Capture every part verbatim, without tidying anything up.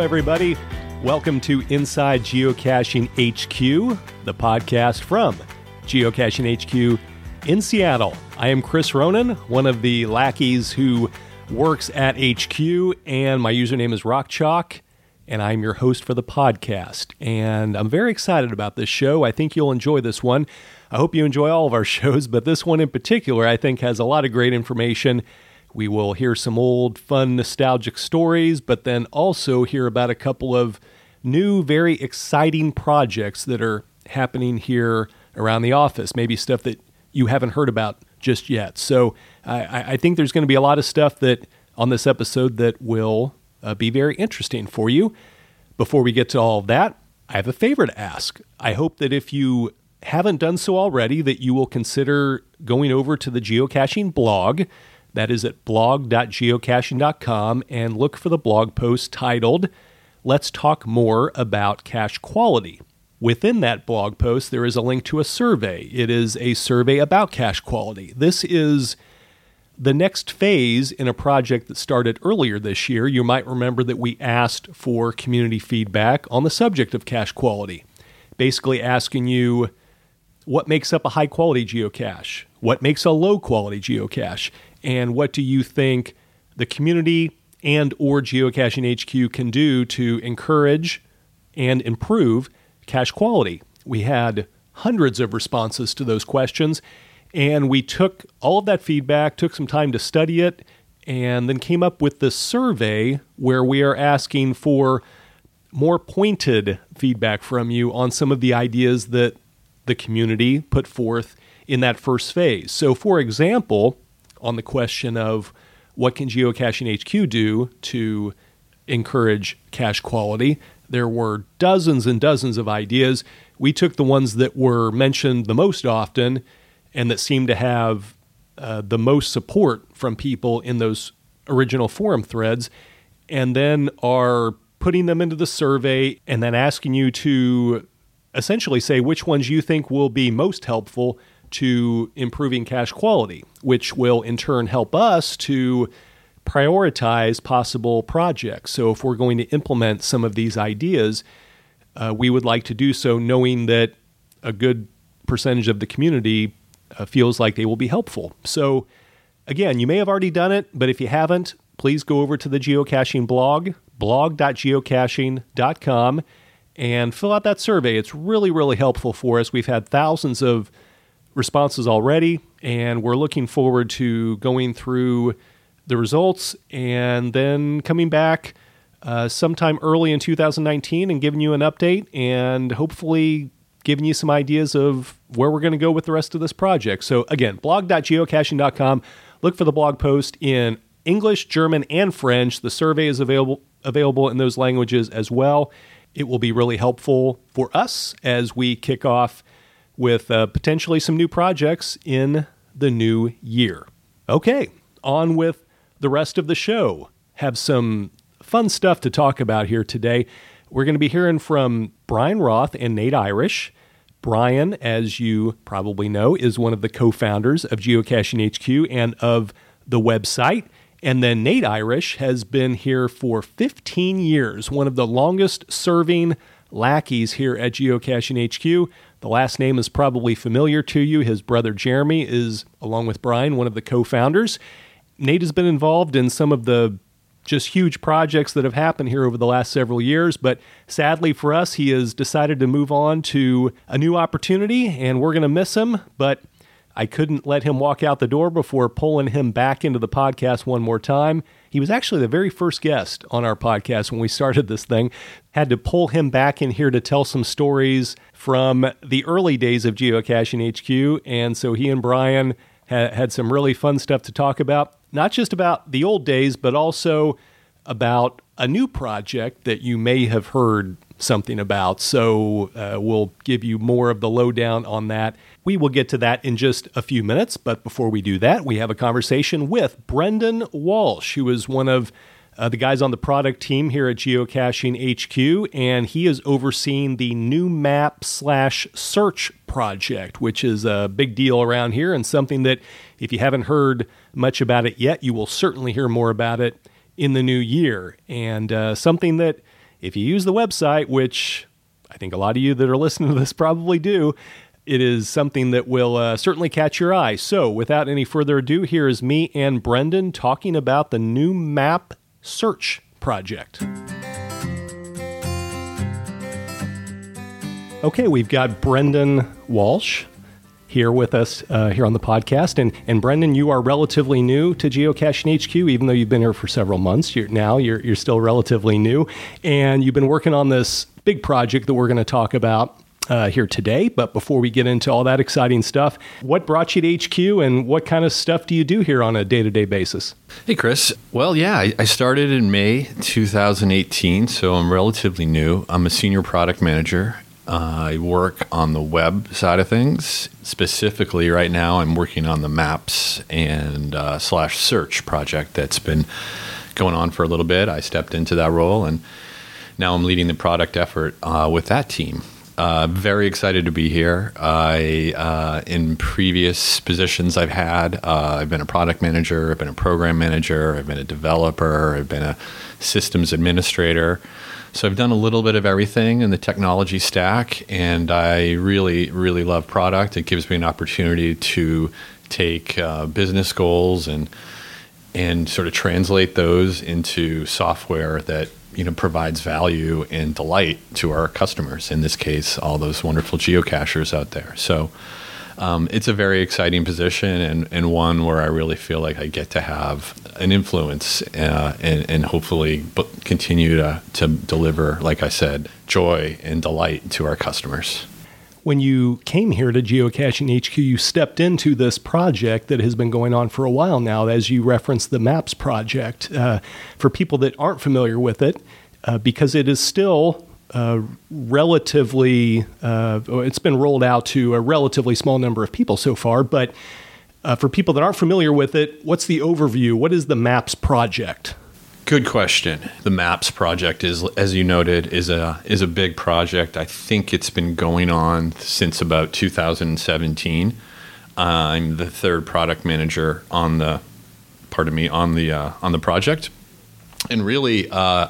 everybody. Welcome to Inside Geocaching H Q, the podcast from Geocaching H Q in Seattle. I am Chris Ronan, one of the lackeys who works at H Q, and my username is RockChalk, and I'm your host for the podcast. And I'm very excited about this show. I think you'll enjoy this one. I hope you enjoy all of our shows, but this one in particular I think has a lot of great information. We will hear some old, fun, nostalgic stories, but then also hear about a couple of new, very exciting projects that are happening here around the office, maybe stuff that you haven't heard about just yet. So I, I think there's going to be a lot of stuff that on this episode that will uh, be very interesting for you. Before we get to all of that, I have a favor to ask. I hope that if you haven't done so already, that you will consider going over to the geocaching blog. That is at blog dot geocaching dot com, and look for the blog post titled, Let's Talk More About Cache Quality. Within that blog post, there is a link to a survey. It is a survey about cache quality. This is the next phase in a project that started earlier this year. You might remember that we asked for community feedback on the subject of cache quality, basically asking you what makes up a high-quality geocache, what makes a low-quality geocache, and what do you think the community and or Geocaching H Q can do to encourage and improve cache quality? We had hundreds of responses to those questions, and we took all of that feedback, took some time to study it, and then came up with this survey where we are asking for more pointed feedback from you on some of the ideas that the community put forth in that first phase. So, for example, on the question of what can Geocaching H Q do to encourage cache quality, there were dozens and dozens of ideas. We took the ones that were mentioned the most often and that seemed to have uh, the most support from people in those original forum threads, and then are putting them into the survey and then asking you to essentially say which ones you think will be most helpful to improving cache quality, which will in turn help us to prioritize possible projects. So if we're going to implement some of these ideas, uh, we would like to do so knowing that a good percentage of the community uh, feels like they will be helpful. So again, you may have already done it, but if you haven't, please go over to the geocaching blog, blog dot geocaching dot com, and fill out that survey. It's really, really helpful for us. We've had thousands of responses already, and we're looking forward to going through the results and then coming back uh, sometime early in two thousand nineteen and giving you an update and hopefully giving you some ideas of where we're going to go with the rest of this project. So again, blog dot geocaching dot com. Look for the blog post in English, German, and French. The survey is available available in those languages as well. It will be really helpful for us as we kick off with uh, potentially some new projects in the new year. Okay, on with the rest of the show. Have some fun stuff to talk about here today. We're going to be hearing from Brian Roth and Nate Irish. Brian, as you probably know, is one of the co-founders of Geocaching H Q and of the website. And then Nate Irish has been here for fifteen years, one of the longest serving lackeys here at Geocaching H Q. The last name is probably familiar to you. His brother Jeremy is, along with Brian, one of the co-founders. Nate has been involved in some of the just huge projects that have happened here over the last several years, but sadly for us, he has decided to move on to a new opportunity, and we're going to miss him, but I couldn't let him walk out the door before pulling him back into the podcast one more time. He was actually the very first guest on our podcast when we started this thing. Had to pull him back in here to tell some stories from the early days of Geocaching H Q, and so he and Brian ha- had some really fun stuff to talk about, not just about the old days, but also about a new project that you may have heard something about. So uh, we'll give you more of the lowdown on that. We will get to that in just a few minutes, but before we do that, we have a conversation with Brendan Walsh, who is one of uh, the guys on the product team here at Geocaching H Q, and he is overseeing the new map slash search project, which is a big deal around here and something that if you haven't heard much about it yet, you will certainly hear more about it in the new year, and uh, something that if you use the website, which I think a lot of you that are listening to this probably do, it is something that will uh, certainly catch your eye. So without any further ado, here is me and Brendan talking about the new map search project. Okay, we've got Brendan Walsh here with us uh, here on the podcast. And, and Brendan, you are relatively new to Geocaching H Q, even though you've been here for several months. You're, now you're, you're still relatively new. And you've been working on this big project that we're going to talk about uh, here today. But before we get into all that exciting stuff, what brought you to H Q and what kind of stuff do you do here on a day-to-day basis? Hey, Chris. Well, yeah, I, I started in May two thousand eighteen, so I'm relatively new. I'm a senior product manager. Uh, I work on the web side of things. Specifically, right now, I'm working on the maps and uh, slash search project that's been going on for a little bit. I stepped into that role, and now I'm leading the product effort uh, with that team. Uh, very excited to be here. I, uh, in previous positions I've had, uh, I've been a product manager, I've been a program manager, I've been a developer, I've been a systems administrator. So I've done a little bit of everything in the technology stack, and I really, really love product. It gives me an opportunity to take uh, business goals and and sort of translate those into software that, you know, provides value and delight to our customers. In this case, all those wonderful geocachers out there. So um, it's a very exciting position, and, and one where I really feel like I get to have an influence uh, and, and hopefully continue to, to deliver, like I said, joy and delight to our customers. When you came here to Geocaching H Q, you stepped into this project that has been going on for a while now, as you referenced the Maps project. Uh, for people that aren't familiar with it, uh, because it is still uh, relatively, uh, it's been rolled out to a relatively small number of people so far, but uh, for people that aren't familiar with it, what's the overview? What is the Maps project? Good question. The Maps project is, as you noted, is a is a big project. I think it's been going on since about two thousand seventeen. Uh, I'm the third product manager on the, pardon me, on the uh, on the project, and really, uh,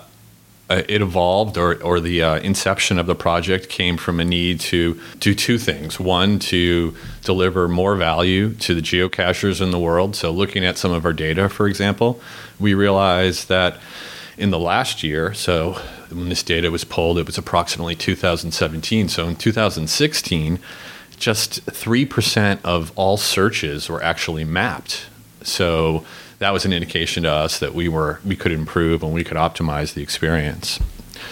it evolved, or or the uh, inception of the project came from a need to do two things. One, to deliver more value to the geocachers in the world. So looking at some of our data, for example, we realized that in the last year, so when this data was pulled, it was approximately two thousand seventeen. So in two thousand sixteen, just three percent of all searches were actually mapped. So that was an indication to us that we were we could improve and we could optimize the experience.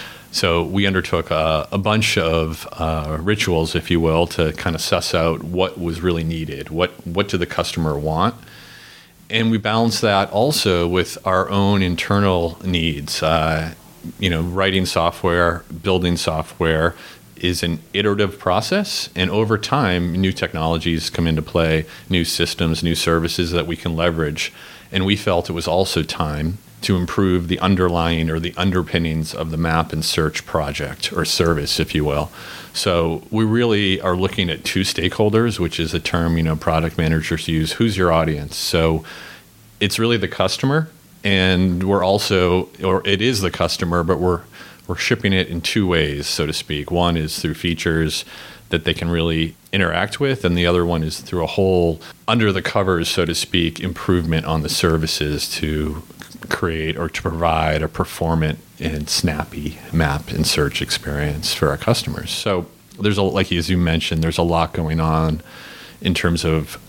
So we undertook a, a bunch of uh, rituals, if you will, to kind of suss out what was really needed, what what did the customer want, and we balanced that also with our own internal needs. Uh, you know, writing software, building software is an iterative process, and over time, new technologies come into play, new systems, new services that we can leverage. And we felt it was also time to improve the underlying or the underpinnings of the map and search project or service, if you will. So we really are looking at two stakeholders, which is a term, you know, product managers use. Who's your audience? So it's really the customer, and we're also, or it is the customer, but we're we're shipping it in two ways, so to speak. One is through features that they can really interact with, and the other one is through a whole under the covers, so to speak, improvement on the services to create or to provide a performant and snappy map and search experience for our customers. So there's a, like as you mentioned, there's a lot going on in terms of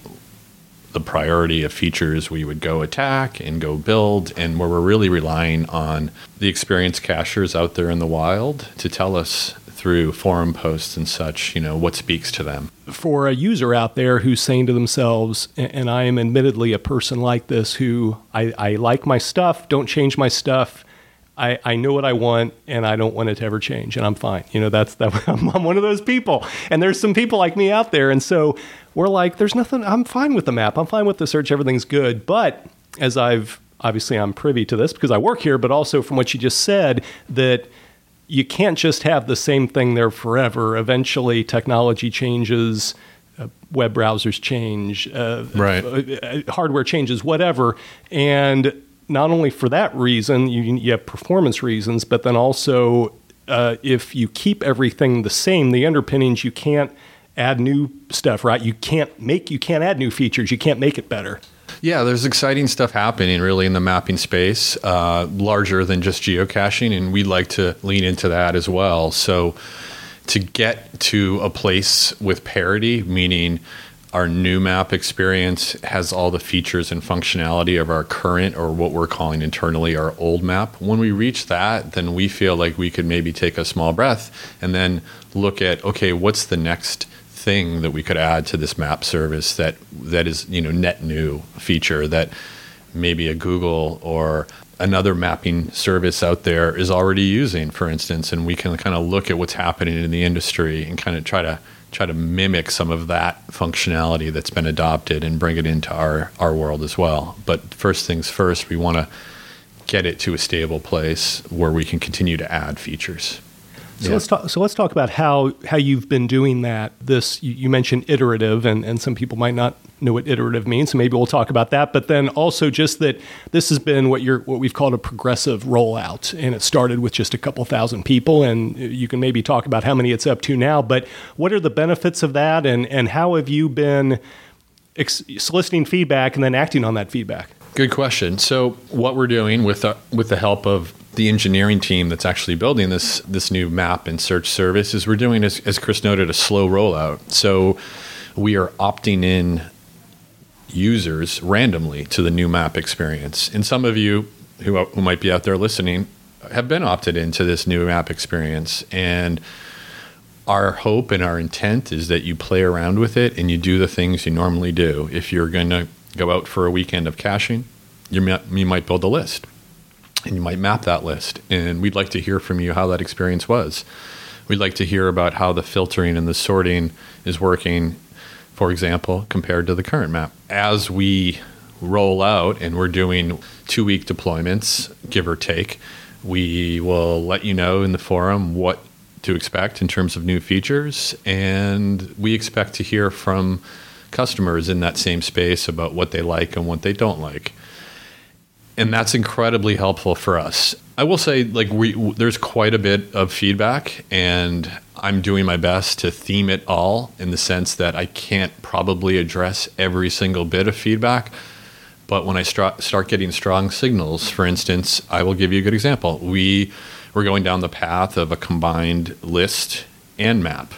the priority of features we would go attack and go build, and where we're really relying on the experienced cachers out there in the wild to tell us through forum posts and such, you know, what speaks to them. For a user out there who's saying to themselves, and I am admittedly a person like this, who I, I like my stuff, don't change my stuff. I, I know what I want, and I don't want it to ever change, and I'm fine. You know, that's that. I'm, I'm one of those people, and there's some people like me out there, and so we're like, there's nothing. I'm fine with the map. I'm fine with the search. Everything's good. But as I've obviously I'm privy to this because I work here, but also from what you just said, that you can't just have the same thing there forever. Eventually, technology changes. Uh, web browsers change. Uh, right. Uh, hardware changes. Whatever, and not only for that reason, you, you have performance reasons, but then also uh, if you keep everything the same, the underpinnings, you can't add new stuff, right? You can't make, you can't add new features. You can't make it better. Yeah, there's exciting stuff happening really in the mapping space, uh, larger than just geocaching, and we'd like to lean into that as well. So to get to a place with parity, meaning our new map experience has all the features and functionality of our current, or what we're calling internally our old map. When we reach that, then we feel like we could maybe take a small breath and then look at, okay, what's the next thing that we could add to this map service that that is, you know, net new feature that maybe a Google or another mapping service out there is already using, for instance, and we can kind of look at what's happening in the industry and kind of try to try to mimic some of that functionality that's been adopted and bring it into our, our world as well. But first things first, we want to get it to a stable place where we can continue to add features. So Yeah. let's talk. So let's talk about how how you've been doing that. This you, you mentioned iterative, and, and some people might not know what iterative means. So maybe we'll talk about that. But then also just that this has been what you're what we've called a progressive rollout, and it started with just a couple thousand people. And you can maybe talk about how many it's up to now. But what are the benefits of that, and and how have you been ex- soliciting feedback and then acting on that feedback? Good question. So what we're doing with the, with the help of the engineering team that's actually building this this new map and search service is we're doing, as, as Chris noted, a slow rollout. So we are opting in users randomly to the new map experience. And some of you who, who might be out there listening have been opted into this new map experience. And our hope and our intent is that you play around with it and you do the things you normally do. If you're going to go out for a weekend of caching, you might, you might build a list. And you might map that list. And we'd like to hear from you how that experience was. We'd like to hear about how the filtering and the sorting is working, for example, compared to the current map. As we roll out and we're doing two-week deployments, give or take, we will let you know in the forum what to expect in terms of new features. And we expect to hear from customers in that same space about what they like and what they don't like. And that's incredibly helpful for us. I will say, like, we w- there's quite a bit of feedback, and I'm doing my best to theme it all in the sense that I can't probably address every single bit of feedback. But when I start start getting strong signals, for instance, I will give you a good example. We were going down the path of a combined list and map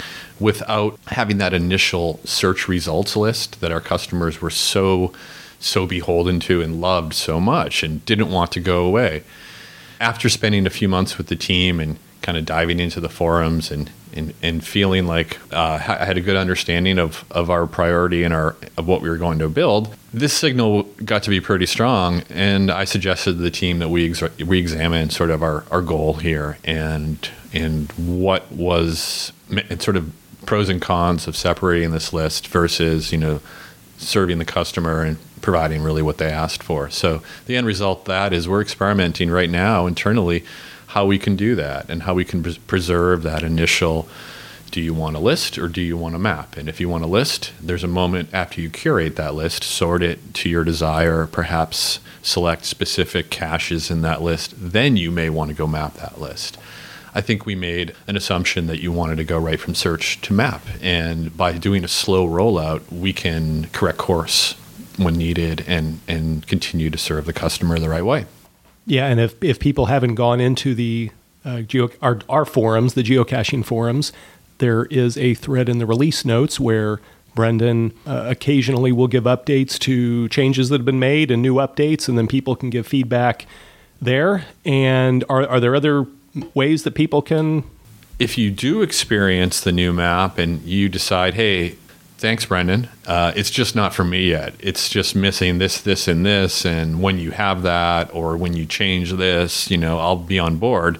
without having that initial search results list that our customers were so so beholden to and loved so much and didn't want to go away. After spending a few months with the team and kind of diving into the forums and and, and feeling like uh, I had a good understanding of, of our priority and our of what we were going to build, this signal got to be pretty strong. And I suggested to the team that we ex- re-examine sort of our, our goal here and and what was and sort of pros and cons of separating this list versus, you know, serving the customer and providing really what they asked for. So the end result of that is we're experimenting right now internally how we can do that and how we can pres- preserve that initial, do you want a list or do you want a map? And if you want a list, there's a moment after you curate that list, sort it to your desire, perhaps select specific caches in that list, then you may want to go map that list. I think we made an assumption that you wanted to go right from search to map. And by doing a slow rollout, we can correct course when needed and, and continue to serve the customer the right way. Yeah, and if, if people haven't gone into the uh, geo, our, our forums, the geocaching forums, there is a thread in the release notes where Brendan uh, occasionally will give updates to changes that have been made and new updates, and then people can give feedback there. And are are there other ways that people can? If you do experience the new map and you decide, hey, thanks, Brendan, uh, it's just not for me yet. It's just missing this, this, and this. And when you have that, or when you change this, you know, I'll be on board.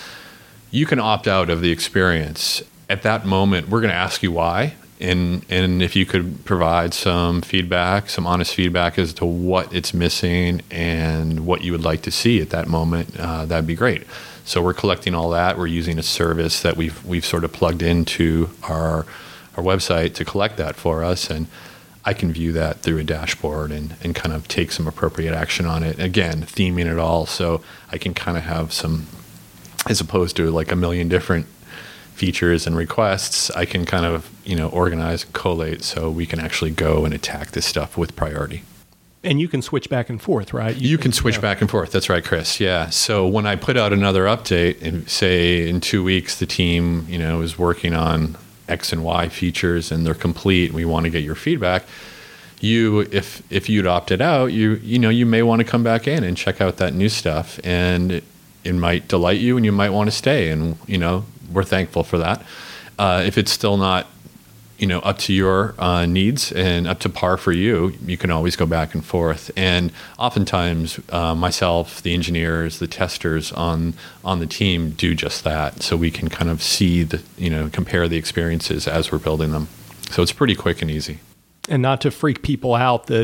You can opt out of the experience. At that moment, we're going to ask you why. And and if you could provide some feedback, some honest feedback as to what it's missing and what you would like to see at that moment, uh, that'd be great. So we're collecting all that. We're using a service that we've we've sort of plugged into our our website to collect that for us, and I can view that through a dashboard and, and kind of take some appropriate action on it. Again, theming it all so I can kind of have some as opposed to like a million different features and requests. I can kind of, you know, organize and collate so we can actually go and attack this stuff with priority. And you can switch back and forth, right? You, you can, can switch yeah. back and forth. That's right, Chris. Yeah. So when I put out another update, and say in two weeks the team, you know, is working on X and Y features and they're complete, and we want to get your feedback. You, if if you'd opted out, you you know, you may want to come back in and check out that new stuff, and it, it might delight you, and you might want to stay. And you know, we're thankful for that. Uh, if it's still not, you know, up to your uh, needs and up to par for you, you can always go back and forth. And oftentimes, uh, myself, the engineers, the testers on on the team do just that, so we can kind of see the, you know, compare the experiences as we're building them. So it's pretty quick and easy. And not to freak people out, that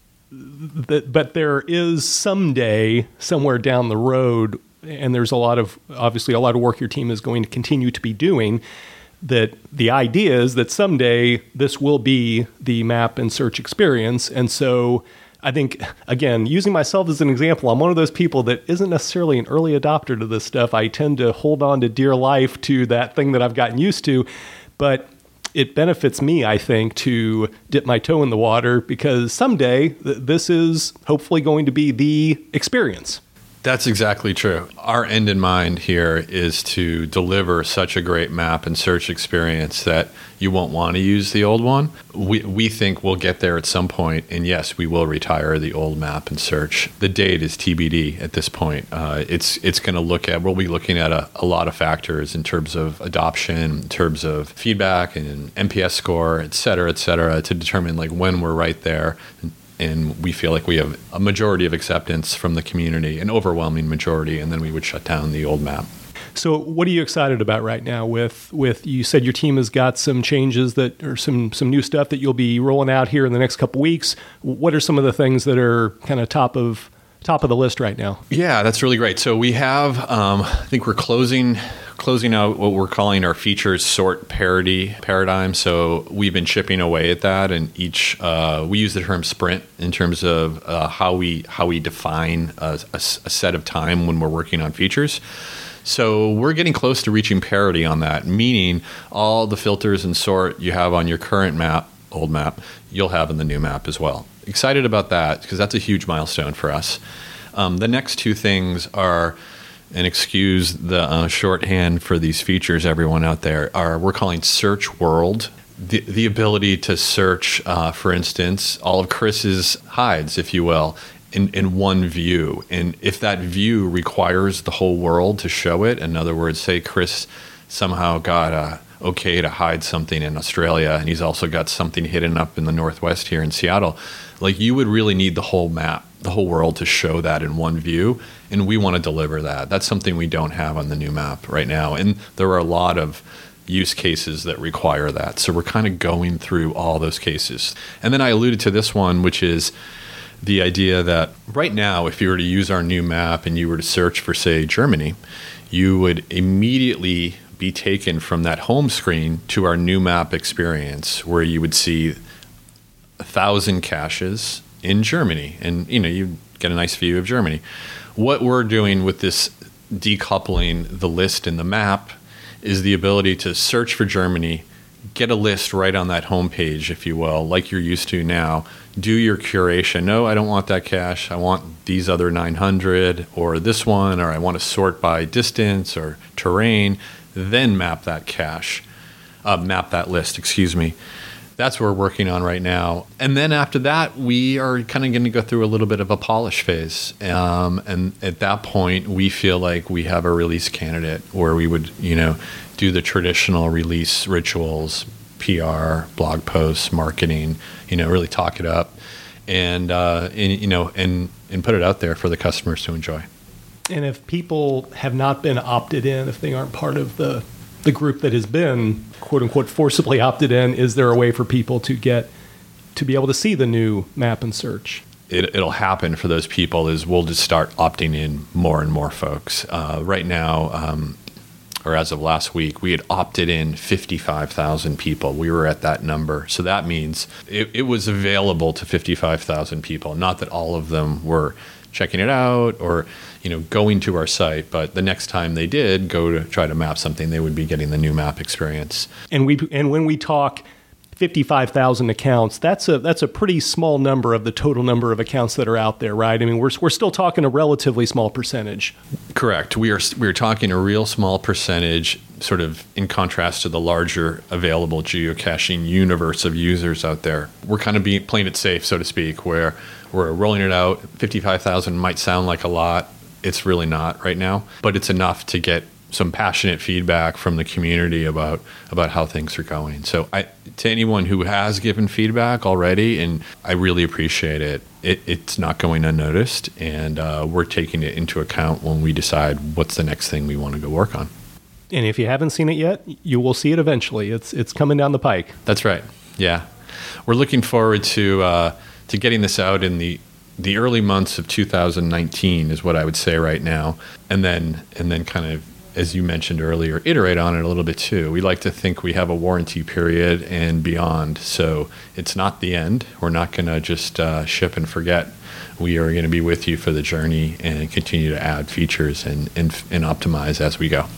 that but there is someday, somewhere down the road, and there's a lot of, obviously a lot of work your team is going to continue to be doing, that the idea is that someday this will be the map and search experience. And so I think, again, using myself as an example, I'm one of those people that isn't necessarily an early adopter to this stuff. I tend to hold on to dear life to that thing that I've gotten used to. But it benefits me, I think, to dip my toe in the water, because someday th- this is hopefully going to be the experience. That's exactly true. Our end in mind here is to deliver such a great map and search experience that you won't want to use the old one. We we think we'll get there at some point, and yes, we will retire the old map and search. The date is T B D at this point. Uh, it's it's going to look at, we'll be looking at a, a lot of factors in terms of adoption, in terms of feedback and N P S score, et cetera, et cetera, to determine like when we're right there. And we feel like we have a majority of acceptance from the community, an overwhelming majority, and then we would shut down the old map. So what are you excited about right now with, with you said your team has got some changes that, or some, some new stuff that you'll be rolling out here in the next couple weeks. What are some of the things that are kind of top of top of the list right now? Yeah, that's really great. So we have, um, I think we're closing closing out what we're calling our features sort parity paradigm. So we've been chipping away at that, and each uh, we use the term sprint in terms of uh, how we how we define a, a, a set of time when we're working on features. So we're getting close to reaching parity on that, meaning all the filters and sort you have on your current map, old map, you'll have in the new map as well. Excited about that because that's a huge milestone for us. Um, the next two things are, and excuse the uh, shorthand for these features, everyone out there, are we're calling Search World. The, the ability to search, uh, for instance, all of Chris's hides, if you will, in, in one view. And if that view requires the whole world to show it, in other words, say Chris somehow got a okay to hide something in Australia, and he's also got something hidden up in the Northwest here in Seattle, like you would really need the whole map, the whole world to show that in one view. And we want to deliver that. That's something we don't have on the new map right now. And there are a lot of use cases that require that. So we're kind of going through all those cases. And then I alluded to this one, which is the idea that right now, if you were to use our new map and you were to search for, say, Germany, you would immediately be taken from that home screen to our new map experience, where you would see a thousand caches in Germany, and you know, you get a nice view of Germany. What we're doing with this decoupling the list in the map is the ability to search for Germany, get a list right on that homepage, if you will, like you're used to now. Do your curation. No, I don't want that cache. I want these other nine hundred, or this one, or I want to sort by distance or terrain. Then map that cache, uh, map that list, excuse me. That's what we're working on right now. And then after that, we are kind of going to go through a little bit of a polish phase. Um, and at that point, we feel like we have a release candidate where we would, you know, do the traditional release rituals, P R, blog posts, marketing, you know, really talk it up and, uh, and you know, and, and put it out there for the customers to enjoy. And if people have not been opted in, if they aren't part of the the group that has been, quote unquote, forcibly opted in, is there a way for people to get, to be able to see the new map and search? It, it'll happen for those people is we'll just start opting in more and more folks. Uh, right now, um, or as of last week, we had opted in fifty-five thousand people. We were at that number. So that means it, it was available to fifty-five thousand people. Not that all of them were checking it out or, you know, going to our site. But the next time they did go to try to map something, they would be getting the new map experience. And we and when we talk fifty-five thousand accounts, that's a that's a pretty small number of the total number of accounts that are out there, right? I mean, we're we're still talking a relatively small percentage. Correct. We are we are talking a real small percentage, sort of in contrast to the larger available geocaching universe of users out there. We're kind of being playing it safe, so to speak, where we're rolling it out. fifty-five thousand might sound like a lot. It's really not right now, but it's enough to get some passionate feedback from the community about about how things are going. So I, to anyone who has given feedback already, and I really appreciate it, it it's not going unnoticed, and uh, we're taking it into account when we decide what's the next thing we want to go work on. And if you haven't seen it yet, you will see it eventually. It's it's coming down the pike. That's right. Yeah. We're looking forward to uh, to getting this out in the the early months of two thousand nineteen is what I would say right now. And then and then kind of, as you mentioned earlier, iterate on it a little bit too. We like to think we have a warranty period and beyond. So it's not the end. We're not going to just uh, ship and forget. We are going to be with you for the journey and continue to add features and, and, and optimize as we go.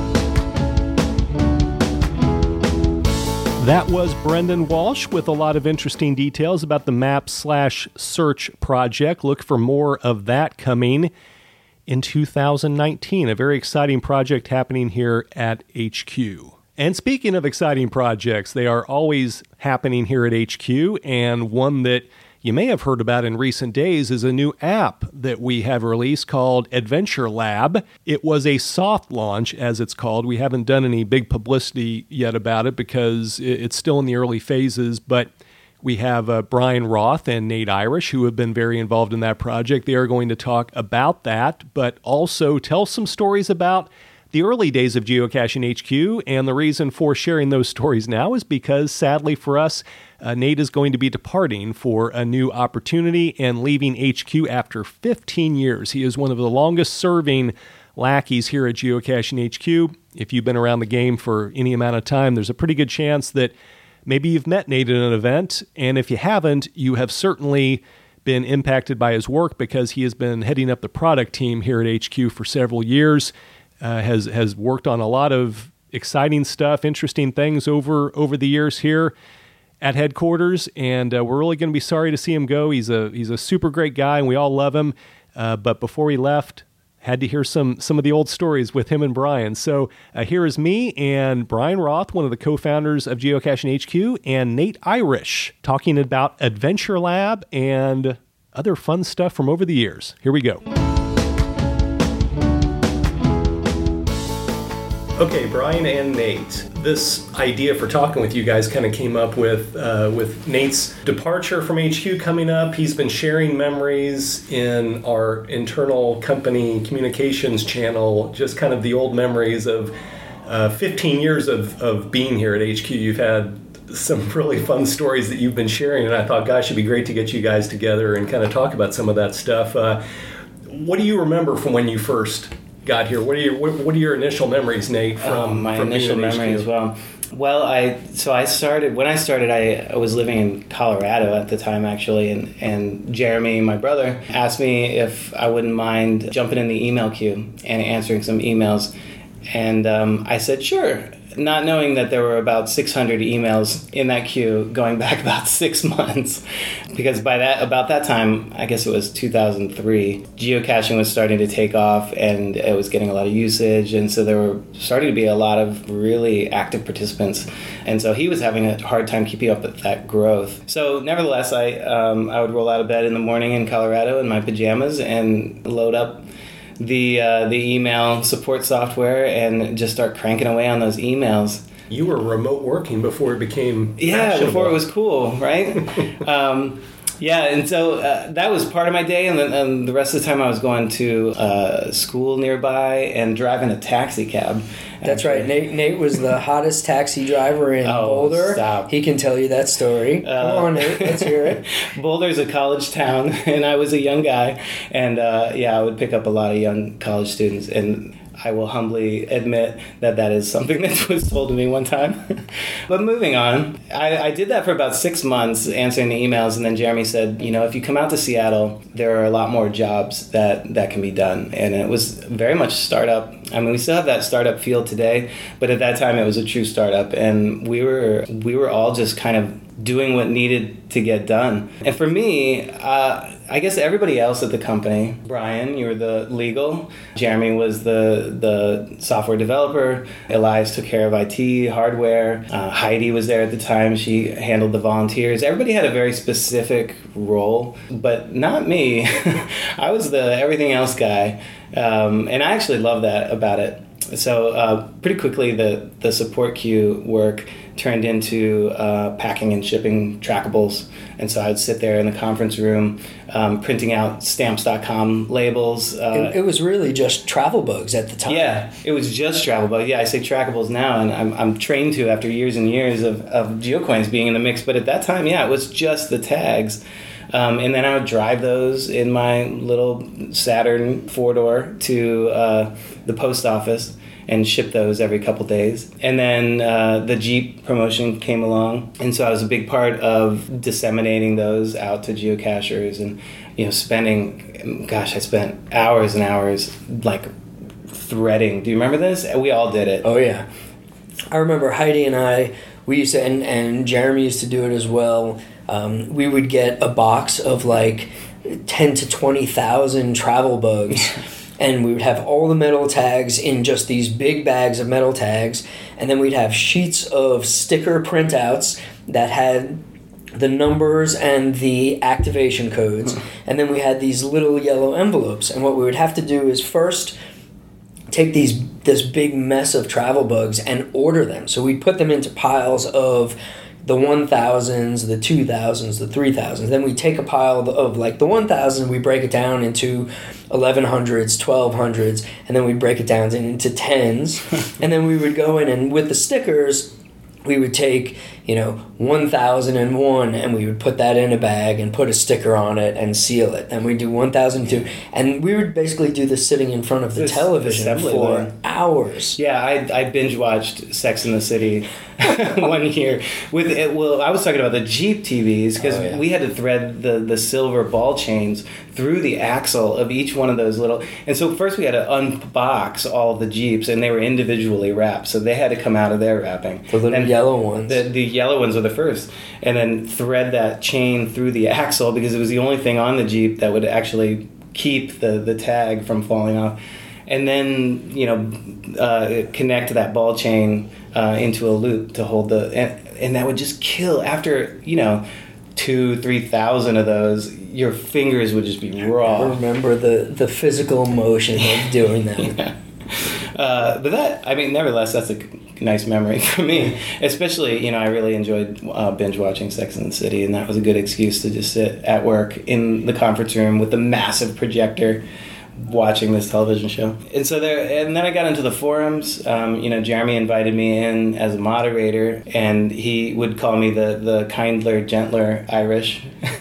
That was Brendan Walsh with a lot of interesting details about the map slash search project. Look for more of that coming in two thousand nineteen, a very exciting project happening here at H Q. And speaking of exciting projects, they are always happening here at H Q, and one that you may have heard about in recent days is a new app that we have released called Adventure Lab. It was a soft launch, as it's called. We haven't done any big publicity yet about it because it's still in the early phases, but we have uh, Brian Roth and Nate Irish, who have been very involved in that project. They are going to talk about that, but also tell some stories about the early days of Geocaching H Q. And the reason for sharing those stories now is because, sadly for us, uh, Nate is going to be departing for a new opportunity and leaving H Q after fifteen years. He is one of the longest-serving lackeys here at Geocaching H Q. If you've been around the game for any amount of time, there's a pretty good chance that maybe you've met Nate at an event, and if you haven't, you have certainly been impacted by his work because he has been heading up the product team here at H Q for several years, uh, has has worked on a lot of exciting stuff, interesting things over, over the years here at headquarters, and uh, we're really going to be sorry to see him go. He's a he's a super great guy, and we all love him, uh, but before he left, had to hear some some of the old stories with him and Brian. So uh, here is me and Brian Roth, one of the co-founders of Geocaching H Q, and Nate Irish talking about Adventure Lab and other fun stuff from over the years. Here we go. Okay, Brian and Nate, this idea for talking with you guys kind of came up with uh, with Nate's departure from H Q coming up. He's been sharing memories in our internal company communications channel, just kind of the old memories of uh, fifteen years of, of being here at H Q. You've had some really fun stories that you've been sharing, and I thought, gosh, it'd be great to get you guys together and kind of talk about some of that stuff. Uh, what do you remember from when you first got here? What are your what, what are your initial memories, Nate? From um, my from initial memory as well. Well, I so I started when I started. I, I was living in Colorado at the time, actually, and and Jeremy, my brother, asked me if I wouldn't mind jumping in the email queue and answering some emails, and um, I said sure. Not knowing that there were about six hundred emails in that queue going back about six months. Because by that, about that time, I guess it was two thousand three, geocaching was starting to take off and it was getting a lot of usage. And so there were starting to be a lot of really active participants. And so he was having a hard time keeping up with that growth. So nevertheless, I, um, I would roll out of bed in the morning in Colorado in my pajamas and load up the uh, the email support software and just start cranking away on those emails. You were remote working before it became yeah fashionable. Before it was cool, right? um, yeah, and so uh, that was part of my day, and then and the rest of the time I was going to uh, school nearby and driving a taxi cab. That's right. Nate Nate was the hottest taxi driver in oh, Boulder. Stop. He can tell you that story. Uh, Come on, Nate. Let's hear it. Boulder's a college town, and I was a young guy. And, uh, yeah, I would pick up a lot of young college students. And I will humbly admit that that is something that was told to me one time. But moving on, I, I did that for about six months, answering the emails, and then Jeremy said, you know, if you come out to Seattle, there are a lot more jobs that, that can be done. And it was very much startup. I mean, we still have that startup feel today, but at that time it was a true startup, and we were we were all just kind of doing what needed to get done. And for me, uh, I guess everybody else at the company, Brian, you were the legal, Jeremy was the the software developer, Elias took care of I T, hardware, uh, Heidi was there at the time, she handled the volunteers. Everybody had a very specific role, but not me. I was the everything else guy, um, and I actually love that about it. So uh, pretty quickly, the, the support queue work turned into uh, packing and shipping trackables. And so I would sit there in the conference room um, printing out stamps dot com labels. Uh, it, it was really just travel bugs at the time. Yeah, it was just travel bugs. Yeah, I say trackables now, and I'm I'm trained to after years and years of, of GeoCoins being in the mix. But at that time, yeah, it was just the tags. Um, and then I would drive those in my little Saturn four-door to uh, the post office and ship those every couple days. And then uh, the Jeep promotion came along, and so I was a big part of disseminating those out to geocachers and, you know, spending, gosh, I spent hours and hours, like, threading. Do you remember this? We all did it. Oh, yeah. I remember Heidi and I, we used to, and, and Jeremy used to do it as well. Um, we would get a box of like ten to twenty thousand travel bugs, and we would have all the metal tags in just these big bags of metal tags, and then we'd have sheets of sticker printouts that had the numbers and the activation codes, and then we had these little yellow envelopes, and what we would have to do is first take these this big mess of travel bugs and order them. So we'd put them into piles of the one thousands, the two thousands, the three thousands. Then we take a pile of like the one thousand, we break it down into eleven hundreds, twelve hundreds, and then we break it down into tens. And then we would go in and with the stickers, we would take, you know, one thousand one and we would put that in a bag and put a sticker on it and seal it. And we'd do one thousand two. And we would basically do this sitting in front of the This television assembly for line. hours. Yeah, I I binge watched Sex and the City one year with it. Well, I was talking about the Jeep T Vs because Oh, yeah. we had to thread the the silver ball chains through the axle of each one of those little. And so first we had to unbox all of the Jeeps, and they were individually wrapped, so they had to come out of their wrapping. The little And yellow ones. The the yellow ones were the first, and then thread that chain through the axle because it was the only thing on the Jeep that would actually keep the the tag from falling off. And then, you know, uh, connect that ball chain uh, into a loop to hold the, and, and that would just kill after, you know, two, three thousand of those. Your fingers would just be I raw. remember the, the physical motion of doing that. Yeah. Uh, but that, I mean, nevertheless, that's a nice memory for me. Especially, you know, I really enjoyed uh, binge watching Sex and the City, and that was a good excuse to just sit at work in the conference room with the massive projector, watching this television show. And so there, and then I got into the forums. Um, you know, Jeremy invited me in as a moderator, and he would call me the, the kindler, gentler Irish.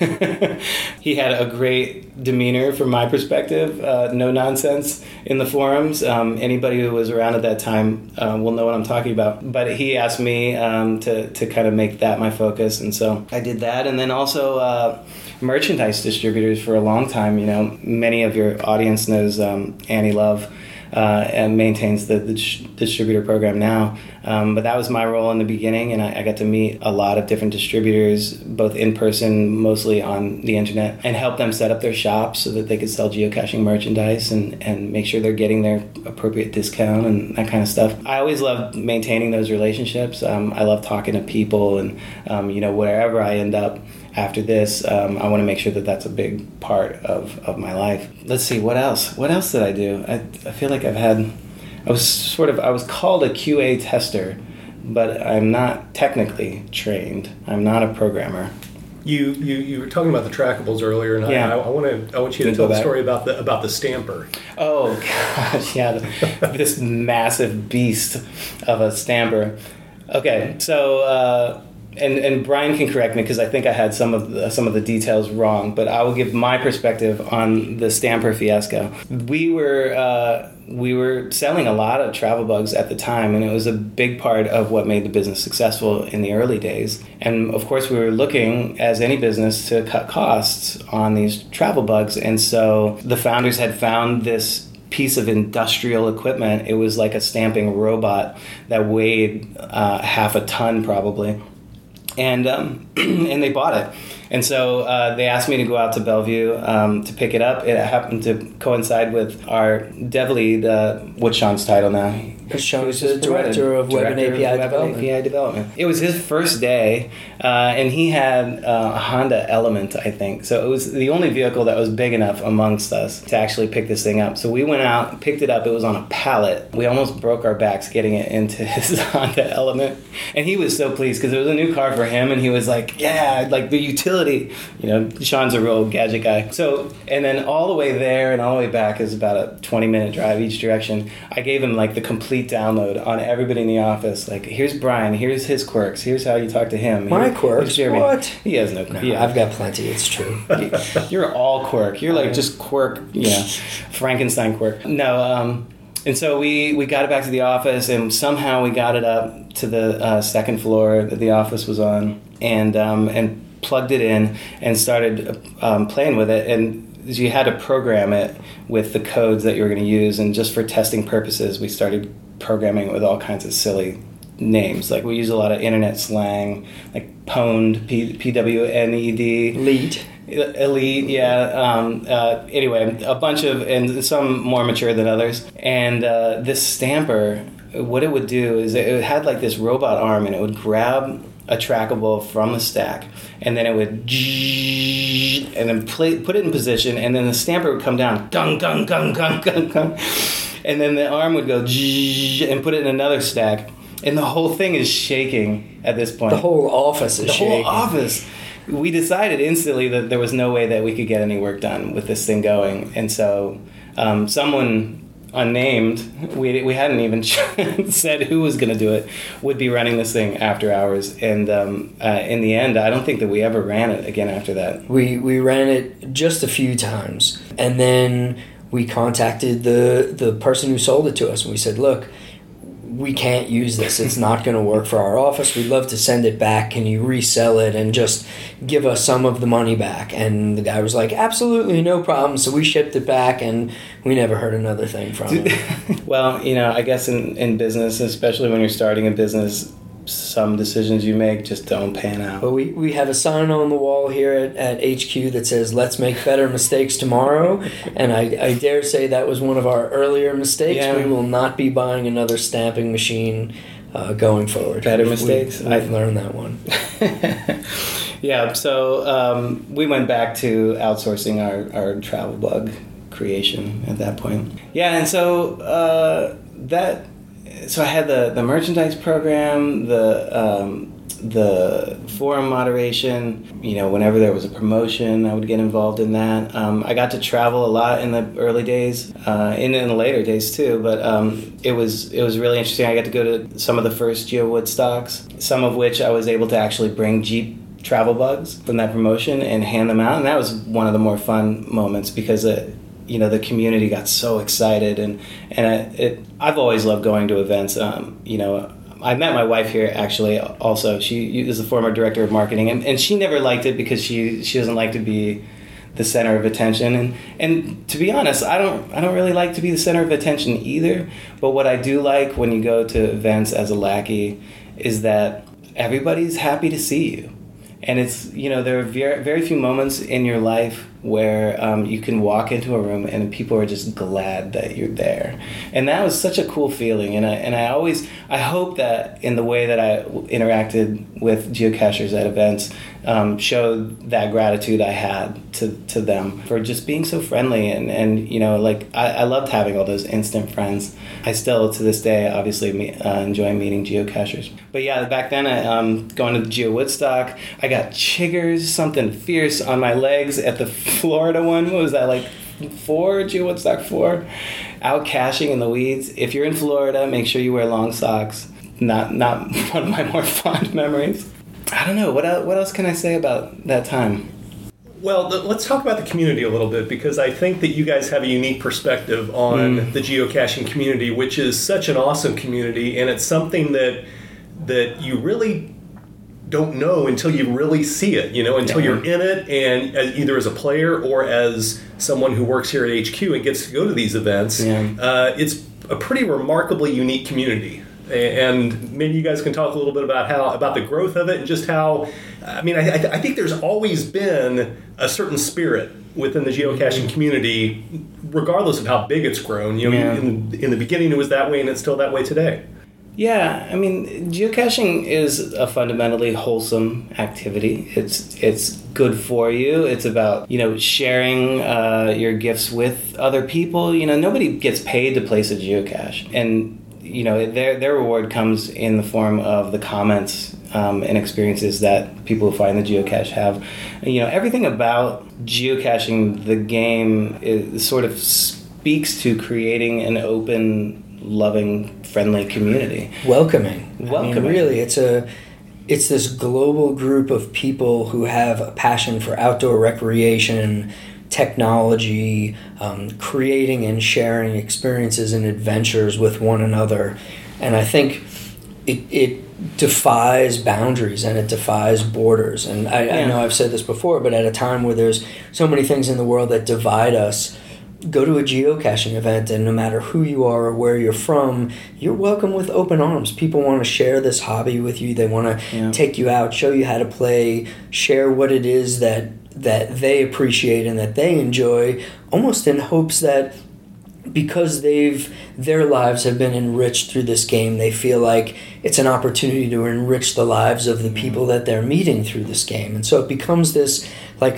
He had a great demeanor from my perspective, uh, no nonsense in the forums. Um, anybody who was around at that time uh, will know what I'm talking about. But he asked me um, to, to kind of make that my focus, and so I did that. And then also uh, merchandise distributors for a long time. You know, many of your audience knows um, Annie Love uh, and maintains the, the distributor program now. Um, but that was my role in the beginning, and I, I got to meet a lot of different distributors, both in person, mostly on the internet, and help them set up their shops so that they could sell geocaching merchandise and, and make sure they're getting their appropriate discount and that kind of stuff. I always loved maintaining those relationships. Um, I love talking to people, and um, you know, wherever I end up after this, um, I want to make sure that that's a big part of, of my life. Let's see, what else? What else did I do? I, I feel like I've had... I was sort of... I was called a Q A tester, but I'm not technically trained. I'm not a programmer. You, you you were talking about the trackables earlier, and Yeah. I, I want to I want you to Can tell go the back. story about the about the stamper. Oh, gosh, yeah. This massive beast of a stamper. Okay, so... Uh, and and Brian can correct me because I think I had some of the, some of the details wrong, but I will give my perspective on the Stamper fiasco. We were uh, we were selling a lot of travel bugs at the time, and it was a big part of what made the business successful in the early days. And of course, we were looking, as any business, to cut costs on these travel bugs, and so the founders had found this piece of industrial equipment. It was like a stamping robot that weighed uh, half a ton probably, and um, and they bought it. And so uh, they asked me to go out to Bellevue um, to pick it up. It happened to coincide with our dev lead, uh, what's Sean's title now? Sean's the director of Web and A P I Development. A P I Development. It was his first day, uh, and he had uh, a Honda Element, I think. So it was the only vehicle that was big enough amongst us to actually pick this thing up. So we went out, picked it up. It was on a pallet. We almost broke our backs getting it into his Honda Element. And he was so pleased because it was a new car for him, and he was like, yeah, like the utility. You know, Sean's a real gadget guy. So, and then all the way there and all the way back is about a twenty-minute drive each direction. I gave him like the complete download on everybody in the office. Like, here's Brian, here's his quirks, here's how you talk to him. My Here, quirks? What? He has no quirks. No, Yeah. I've got plenty, it's true. You're all quirk. You're like just quirk, you know, Frankenstein quirk. No, um, and so we, we got it back to the office, and somehow we got it up to the uh, second floor that the office was on, and um, and plugged it in and started um, playing with it. And you had to program it with the codes that you were going to use, and just for testing purposes, we started programming it with all kinds of silly names. Like, we use a lot of internet slang, like pwned, P- P W N E D. Elite. Elite, yeah. Um, uh, anyway, a bunch of, and some more mature than others. And uh, this stamper, what it would do is it had like this robot arm, and it would grab a trackable from the stack, and then it would and then play, put it in position, and then the stamper would come down, gung, gung, gung, gung, gung, gung, and then the arm would go and put it in another stack, and the whole thing is shaking at this point. The whole office is the shaking. The whole office. We decided instantly that there was no way that we could get any work done with this thing going, and so um, someone unnamed, we we hadn't even said who was going to do it, would be running this thing after hours. And um, uh, in the end, I don't think that we ever ran it again after that. We we ran it just a few times, and then we contacted the the person who sold it to us, and we said, look, we can't use this. It's not going to work for our office. We'd love to send it back. Can you resell it and just give us some of the money back? And the guy was like, absolutely, no problem. So we shipped it back, and we never heard another thing from it. Well, you know, I guess in, in business, especially when you're starting a business, some decisions you make just don't pan out. But we, we have a sign on the wall here at, at H Q that says, let's make better mistakes tomorrow. And I, I dare say that was one of our earlier mistakes. Yeah. We will not be buying another stamping machine uh, going forward. Better mistakes? We, we've learned that one. Yeah, so um, we went back to outsourcing our, our travel bug creation at that point. Yeah, and so uh, that... So I had the, the merchandise program, the um, the forum moderation. You know, whenever there was a promotion, I would get involved in that. Um, I got to travel a lot in the early days, uh, and in the later days too. But um, it was it was really interesting. I got to go to some of the first Geo Woodstocks, some of which I was able to actually bring Jeep travel bugs from that promotion and hand them out, and that was one of the more fun moments because it. You know, the community got so excited, and and it, it, I've always loved going to events. Um, you know, I met my wife here actually. Also, she is the former director of marketing, and, and she never liked it because she she doesn't like to be the center of attention. And and to be honest, I don't I don't really like to be the center of attention either. But what I do like when you go to events as a lackey is that everybody's happy to see you, and it's you know there are very very few moments in your life where um, you can walk into a room and people are just glad that you're there. And that was such a cool feeling. And I, and I always, I hope that in the way that I interacted with geocachers at events um, showed that gratitude I had to, to them for just being so friendly. And, and you know, like, I, I loved having all those instant friends. I still, to this day, obviously me, uh, enjoy meeting geocachers. But yeah, back then, I, um, going to the Geo Woodstock, I got chiggers, something fierce on my legs at the Florida one. What was that, like four? Geo Woodstock four? Out caching in the weeds. If you're in Florida, make sure you wear long socks. Not not one of my more fond memories. I don't know. What else, what else can I say about that time? Well, th- let's talk about the community a little bit, because I think that you guys have a unique perspective on mm. the geocaching community, which is such an awesome community, and it's something that that you really don't know until you really see it, you know, until yeah. you're in it, and as, either as a player or as someone who works here at H Q and gets to go to these events. Yeah. Uh, it's a pretty remarkably unique community. And maybe you guys can talk a little bit about how about the growth of it, and just how, I mean, I, I think there's always been a certain spirit within the geocaching community, regardless of how big it's grown. You know, yeah. in, in the beginning it was that way, and it's still that way today. Yeah, I mean, geocaching is a fundamentally wholesome activity. It's it's good for you. It's about, you know, sharing uh, your gifts with other people. You know, nobody gets paid to place a geocache, and you know, their their reward comes in the form of the comments um, and experiences that people who find the geocache have. You know, everything about geocaching, the game, is, sort of speaks to creating an open, loving, friendly community. Welcoming. Welcoming. I mean, really, it's a it's this global group of people who have a passion for outdoor recreation, technology, um, creating and sharing experiences and adventures with one another. And I think it, it defies boundaries and it defies borders. And I, yeah. I know I've said this before, but at a time where there's so many things in the world that divide us, go to a geocaching event, and no matter who you are or where you're from, you're welcome with open arms. People want to share this hobby with you. They want to yeah. take you out, show you how to play, share what it is that that they appreciate and that they enjoy, almost in hopes that because they've their lives have been enriched through this game, they feel like it's an opportunity to enrich the lives of the people that they're meeting through this game. And so it becomes this like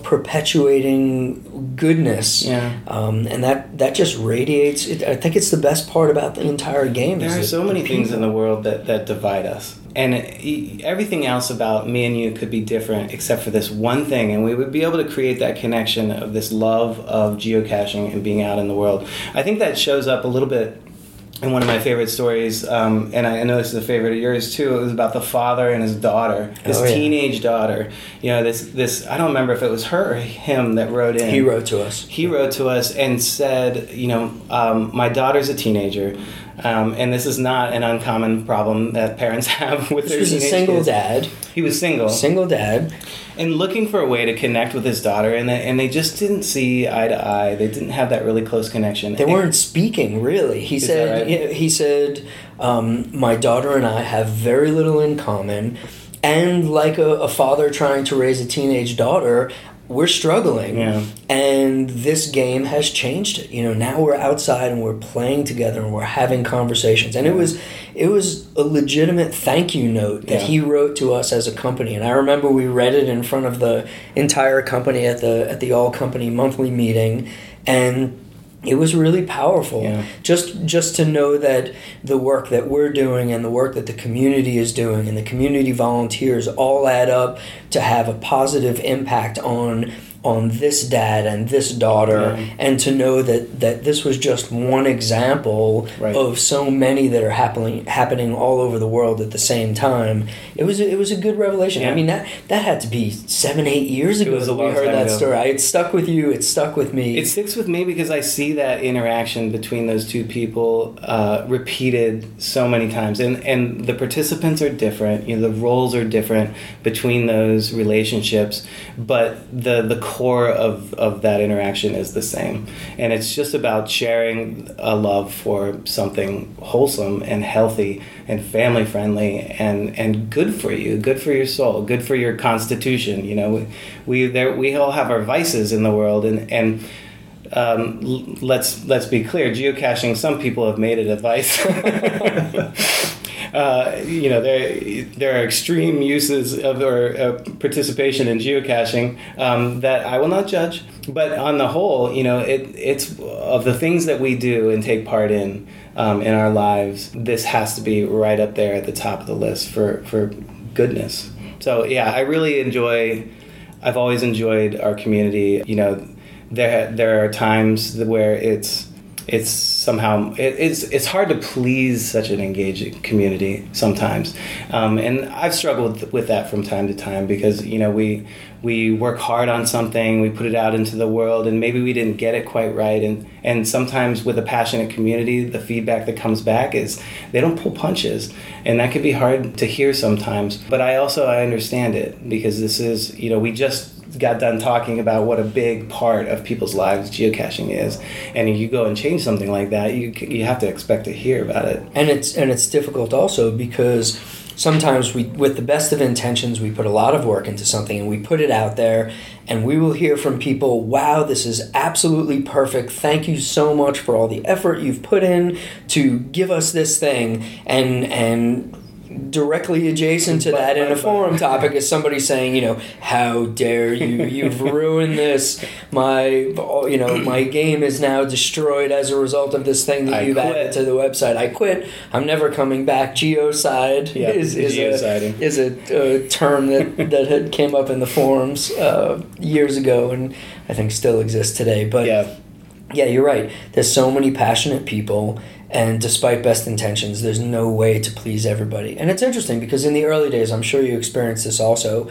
self-perpetuating goodness. Yeah. Um, and that, that just radiates. It, I think it's the best part about the entire game. There are so many things in the world that, that divide us. And it, everything else about me and you could be different except for this one thing. And we would be able to create that connection of this love of geocaching and being out in the world. I think that shows up a little bit in one of my favorite stories, um, and I know this is a favorite of yours too. It was about the father and his daughter, his oh, yeah. teenage daughter. You know, this this I don't remember if it was her or him that wrote in. He wrote to us. He wrote to us and said, you know, um, my daughter's a teenager, um, and this is not an uncommon problem that parents have with this their was teenage a single kids. dad. He was single. Single dad. And looking for a way to connect with his daughter, and they, and they just didn't see eye to eye. They didn't have that really close connection. They weren't speaking, really. He Is said, that right? He said, um, my daughter and I have very little in common, and like a, a father trying to raise a teenage daughter, we're struggling. Yeah. And this game has changed it. You know, now we're outside and we're playing together and we're having conversations. And it was it was a legitimate thank you note that yeah. he wrote to us as a company. And I remember we read it in front of the entire company at the at the all company monthly meeting, and it was really powerful. Yeah. Just just to know that the work that we're doing and the work that the community is doing and the community volunteers all add up to have a positive impact on on this dad and this daughter, yeah. and to know that, that this was just one example right. of so many that are happening happening all over the world at the same time. It was a, it was a good revelation. Yeah. I mean, that that had to be seven, eight years ago that we heard that ago. story. It stuck with you. It stuck with me. It sticks with me because I see that interaction between those two people uh, repeated so many times, and and the participants are different. You know, the roles are different between those relationships, but the the core of, of that interaction is the same. And it's just about sharing a love for something wholesome and healthy and family friendly and, and good for you, good for your soul, good for your constitution. You know, we we, there, we all have our vices in the world, and and um, let's let's be clear, geocaching, some people have made it a vice. Uh, you know, there there are extreme uses of or uh, participation in geocaching um, that I will not judge. But on the whole, you know, it it's of the things that we do and take part in um, in our lives, this has to be right up there at the top of the list for, for goodness. So yeah, I really enjoy. I've always enjoyed our community. You know, there there are times where it's it's somehow it, it's it's hard to please such an engaging community sometimes, um, and I've struggled with that from time to time because you know we we work hard on something, we put it out into the world, and maybe we didn't get it quite right, and and sometimes with a passionate community, the feedback that comes back is they don't pull punches, and that can be hard to hear sometimes. But I also I understand it because this is you know we just got done talking about what a big part of people's lives geocaching is, and if you go and change something like that, you you have to expect to hear about it. And it's and it's difficult also because sometimes we, with the best of intentions, we put a lot of work into something and we put it out there, and we will hear from people, "Wow, this is absolutely perfect. Thank you so much for all the effort you've put in to give us this thing," and and. Directly adjacent to that in a forum topic is somebody saying, you know, "How dare you? You've ruined this. My, you know, my game is now destroyed as a result of this thing that I you've quit. added to the website. I quit. I'm never coming back." Geocide Yeah, is is geociding. a, is a uh, term that that had came up in the forums uh, years ago, and I think still exists today. But Yeah. yeah, you're right. There's so many passionate people. And despite best intentions, there's no way to please everybody. And it's interesting because in the early days, I'm sure you experienced this also,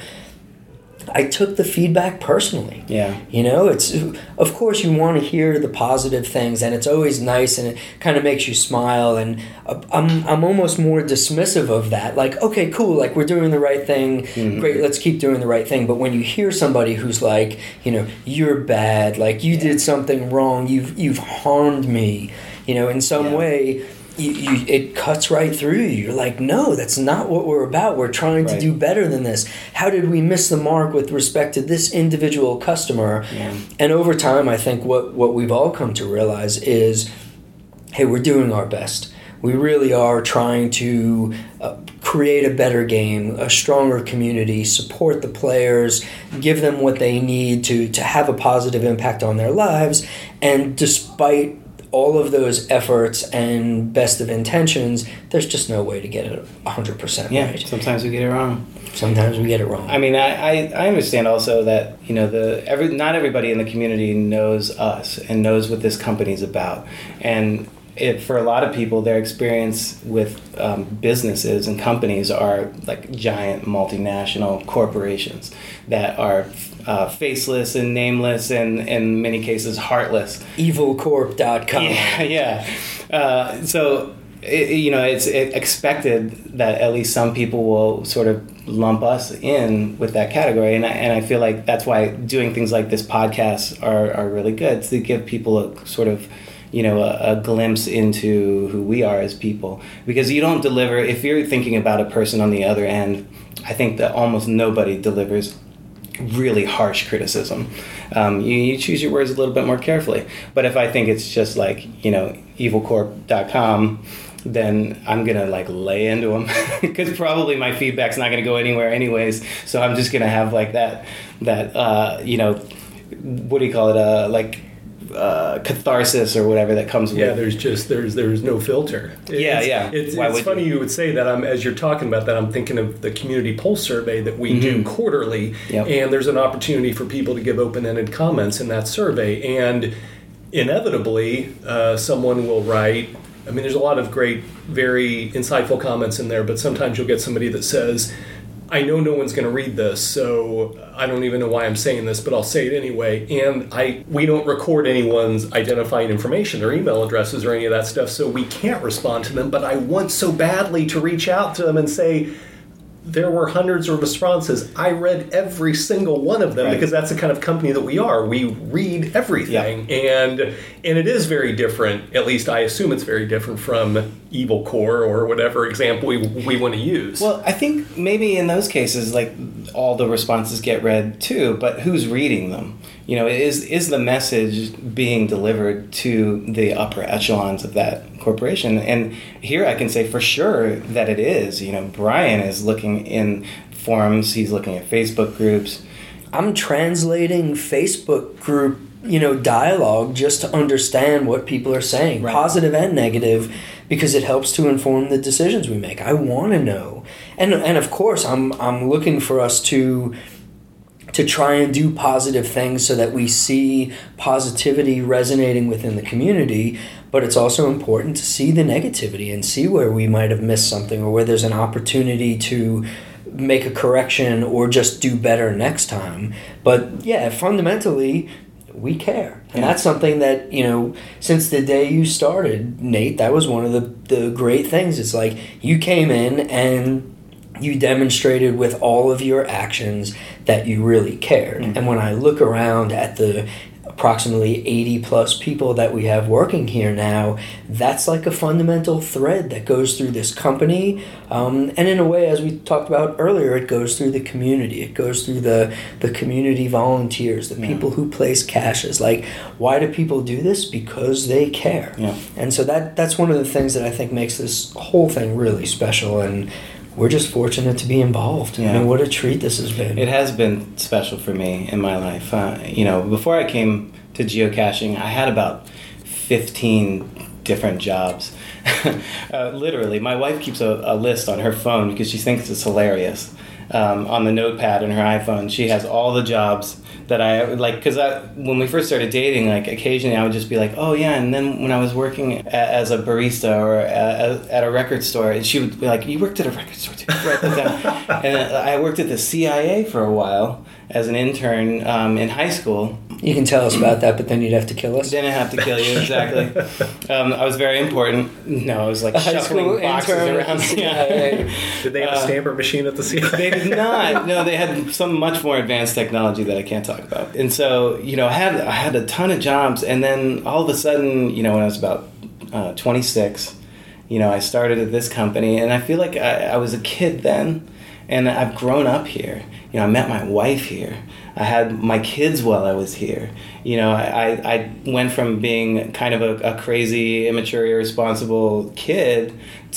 I took the feedback personally. Yeah. You know, it's of course you want to hear the positive things, and it's always nice, and it kind of makes you smile. And I'm I'm almost more dismissive of that. Like, okay, cool, like we're doing the right thing. Mm-hmm. Great, let's keep doing the right thing. But when you hear somebody who's like, you know, "You're bad. Like you did something wrong. You've you've harmed me." You know, in some yeah. way, you, you, it cuts right through you. You're like, no, that's not what we're about. We're trying right. to do better than this. How did we miss the mark with respect to this individual customer? Yeah. And over time, I think what, what we've all come to realize is, hey, we're doing our best. We really are trying to uh, create a better game, a stronger community, support the players, give them what they need to, to have a positive impact on their lives. And despite all of those efforts and best of intentions, there's just no way to get it one hundred percent yeah, right. Sometimes we get it wrong. Sometimes we get it wrong. I mean, I, I, I understand also that, you know, the every not everybody in the community knows us and knows what this company's about. And it, for a lot of people, their experience with um, businesses and companies are like giant multinational corporations that are uh, faceless and nameless and in many cases heartless. evil corp dot com. Yeah, yeah. Uh, so, it, you know, it's expected that at least some people will sort of lump us in with that category. And I, and I feel like that's why doing things like this podcast are, are really good, to give people a sort of, you know, a, a glimpse into who we are as people. Because you don't deliver, if you're thinking about a person on the other end, I think that almost nobody delivers really harsh criticism. Um, you, you choose your words a little bit more carefully. But if I think it's just like, you know, evil corp dot com, then I'm going to like lay into them because probably my feedback's not going to go anywhere anyways. So I'm just going to have like that, that uh, you know, what do you call it? Uh, like uh, catharsis or whatever that comes with. Yeah, there's just there's there's no filter. It's, yeah, yeah. It's, Why it's would funny you? you would say that. I'm as you're talking about that, I'm thinking of the community pulse survey that we mm-hmm. do quarterly, yep. and there's an opportunity for people to give open-ended comments in that survey, and inevitably uh, someone will write. I mean, there's a lot of great, very insightful comments in there, but sometimes you'll get somebody that says, I know no one's going to read this, so I don't even know why I'm saying this, but I'll say it anyway. And I we don't record anyone's identifying information or email addresses or any of that stuff, so we can't respond to them. But I want so badly to reach out to them and say, there were hundreds of responses. I read every single one of them, right. because that's the kind of company that we are. We read everything. Yeah. And and it is very different, at least I assume it's very different from Evil Core or whatever example we, we want to use. Well, I think maybe in those cases, like, all the responses get read too, but who's reading them? You know, is is the message being delivered to the upper echelons of that corporation? And here I can say for sure that it is. You know, Brian is looking in forums, he's looking at Facebook groups. I'm translating Facebook group, you know, dialogue just to understand what people are saying, right. Positive and negative, because it helps to inform the decisions we make. I want to know. And and of course, I'm I'm looking for us to to try and do positive things so that we see positivity resonating within the community. but it's also important to see the negativity and see where we might have missed something or where there's an opportunity to make a correction or just do better next time. But yeah, fundamentally, we care. And Yeah. that's something that, you know, since the day you started, Nate, that was one of the, the great things. It's like you came in and you demonstrated with all of your actions that you really cared. Mm-hmm. And when I look around at the approximately eighty plus people that we have working here now, that's like a fundamental thread that goes through this company. Um, and in a way, as we talked about earlier, it goes through the community. It goes through the, the community volunteers, the Yeah. people who place caches. Like, why do people do this? Because they care. Yeah. And so that that's one of the things that I think makes this whole thing really special. And we're just fortunate to be involved. Yeah. I mean, what a treat this has been. It has been special for me in my life. Uh, you know, before I came to geocaching, I had about fifteen different jobs. uh, literally, my wife keeps a, a list on her phone because she thinks it's hilarious. Um, on the notepad in her iPhone, she has all the jobs that I like. Because when we first started dating, like occasionally I would just be like, "Oh yeah," and then when I was working a, as a barista or a, a, at a record store, and she would be like, "You worked at a record store too?" Write that down. And I worked at the C I A for a while as an intern um, in high school. You can tell us about that, but then you'd have to kill us. Didn't have to kill you, exactly. um, I was very important. No, I was like A high shuffling school boxes intern around. at the C I A. Did they have a Uh, stamper machine at the C I A? They did not. No, they had some much more advanced technology that I can't talk about. And so, you know, I had I had a ton of jobs, and then all of a sudden, you know, when I was about uh, twenty-six, you know, I started at this company, and I feel like I, I was a kid then, and I've grown up here. You know, I met my wife here. I had my kids while I was here. You know, I, I went from being kind of a, a crazy, immature, irresponsible kid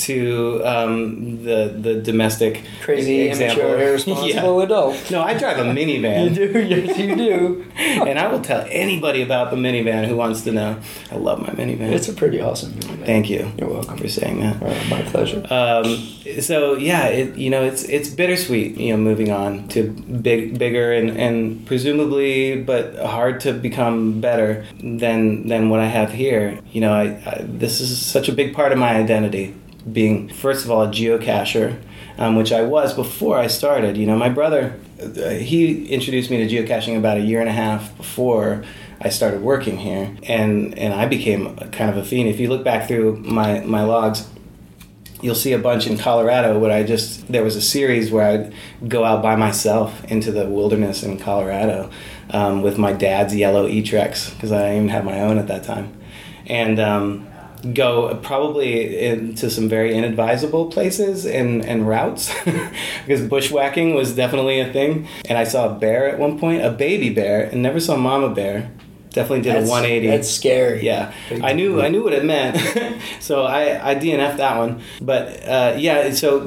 to um, the the domestic Crazy, example. immature, irresponsible Yeah. adult. No, I drive a minivan. You do, yes, you do. And I will tell anybody about the minivan who wants to know. I love my minivan. It's a pretty awesome movie. Thank you. You're welcome. for saying that. Uh, my pleasure. Um, so yeah, it, you know, it's it's bittersweet. You know, moving on to big, bigger, and, and presumably, but hard to become better than than what I have here. You know, I, I this is such a big part of my identity. Being first of all a geocacher, um, which I was before I started. You know, my brother, uh, he introduced me to geocaching about a year and a half before I started working here, and and I became kind of a fiend. If you look back through my my logs, you'll see a bunch in Colorado where I just, there was a series where I'd go out by myself into the wilderness in Colorado um, with my dad's yellow E-Trex, because I didn't even have my own at that time. And um, go probably into some very inadvisable places and, and routes, because bushwhacking was definitely a thing. And I saw a bear at one point, a baby bear, and never saw mama bear. Definitely did That's, a one eighty. That's scary. Yeah, I knew I knew what it meant, so I, I D N F'd that one. But uh, yeah, so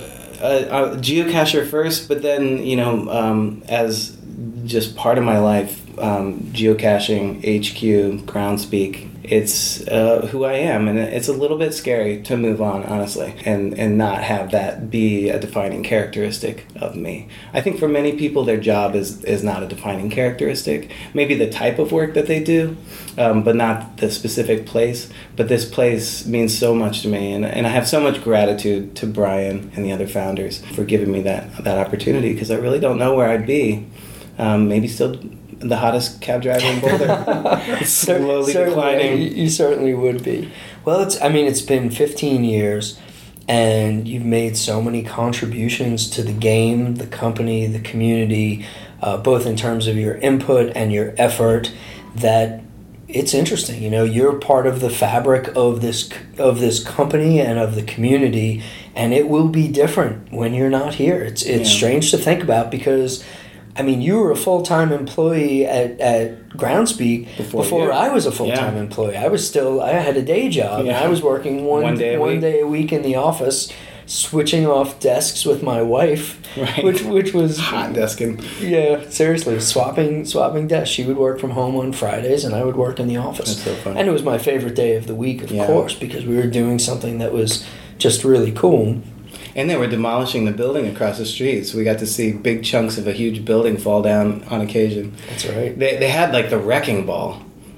uh, a geocacher first, but then, you know, um, as just part of my life, um, geocaching, H Q, Groundspeak, it's uh, who I am, and it's a little bit scary to move on, honestly, and, and not have that be a defining characteristic of me. I think for many people, their job is, is not a defining characteristic. Maybe the type of work that they do, um, but not the specific place. But this place means so much to me, and, and I have so much gratitude to Brian and the other founders for giving me that, that opportunity, because I really don't know where I'd be. Um, maybe still the hottest cab driver in Boulder. It's slowly Certainly, declining. You, you certainly would be. Well, it's. I mean, it's been fifteen years, and you've made so many contributions to the game, the company, the community, uh, both in terms of your input and your effort, that it's interesting. You know, you're part of the fabric of this of this company and of the community, and it will be different when you're not here. It's it's Yeah. strange to think about, because I mean, you were a full-time employee at, at Groundspeak Before before you. I was a full-time Yeah. employee. I was still, I had a day job. Yeah. And I was working one, One day a one week. day a week in the office, switching off desks with my wife, Right. which which was Hot desking. yeah, seriously, swapping swapping desks. She would work from home on Fridays, and I would work in the office. That's so funny. And it was my favorite day of the week, of Yeah. course, because we were doing something that was just really cool. And they were demolishing the building across the street, so we got to see big chunks of a huge building fall down on occasion. That's right. They they had like the wrecking ball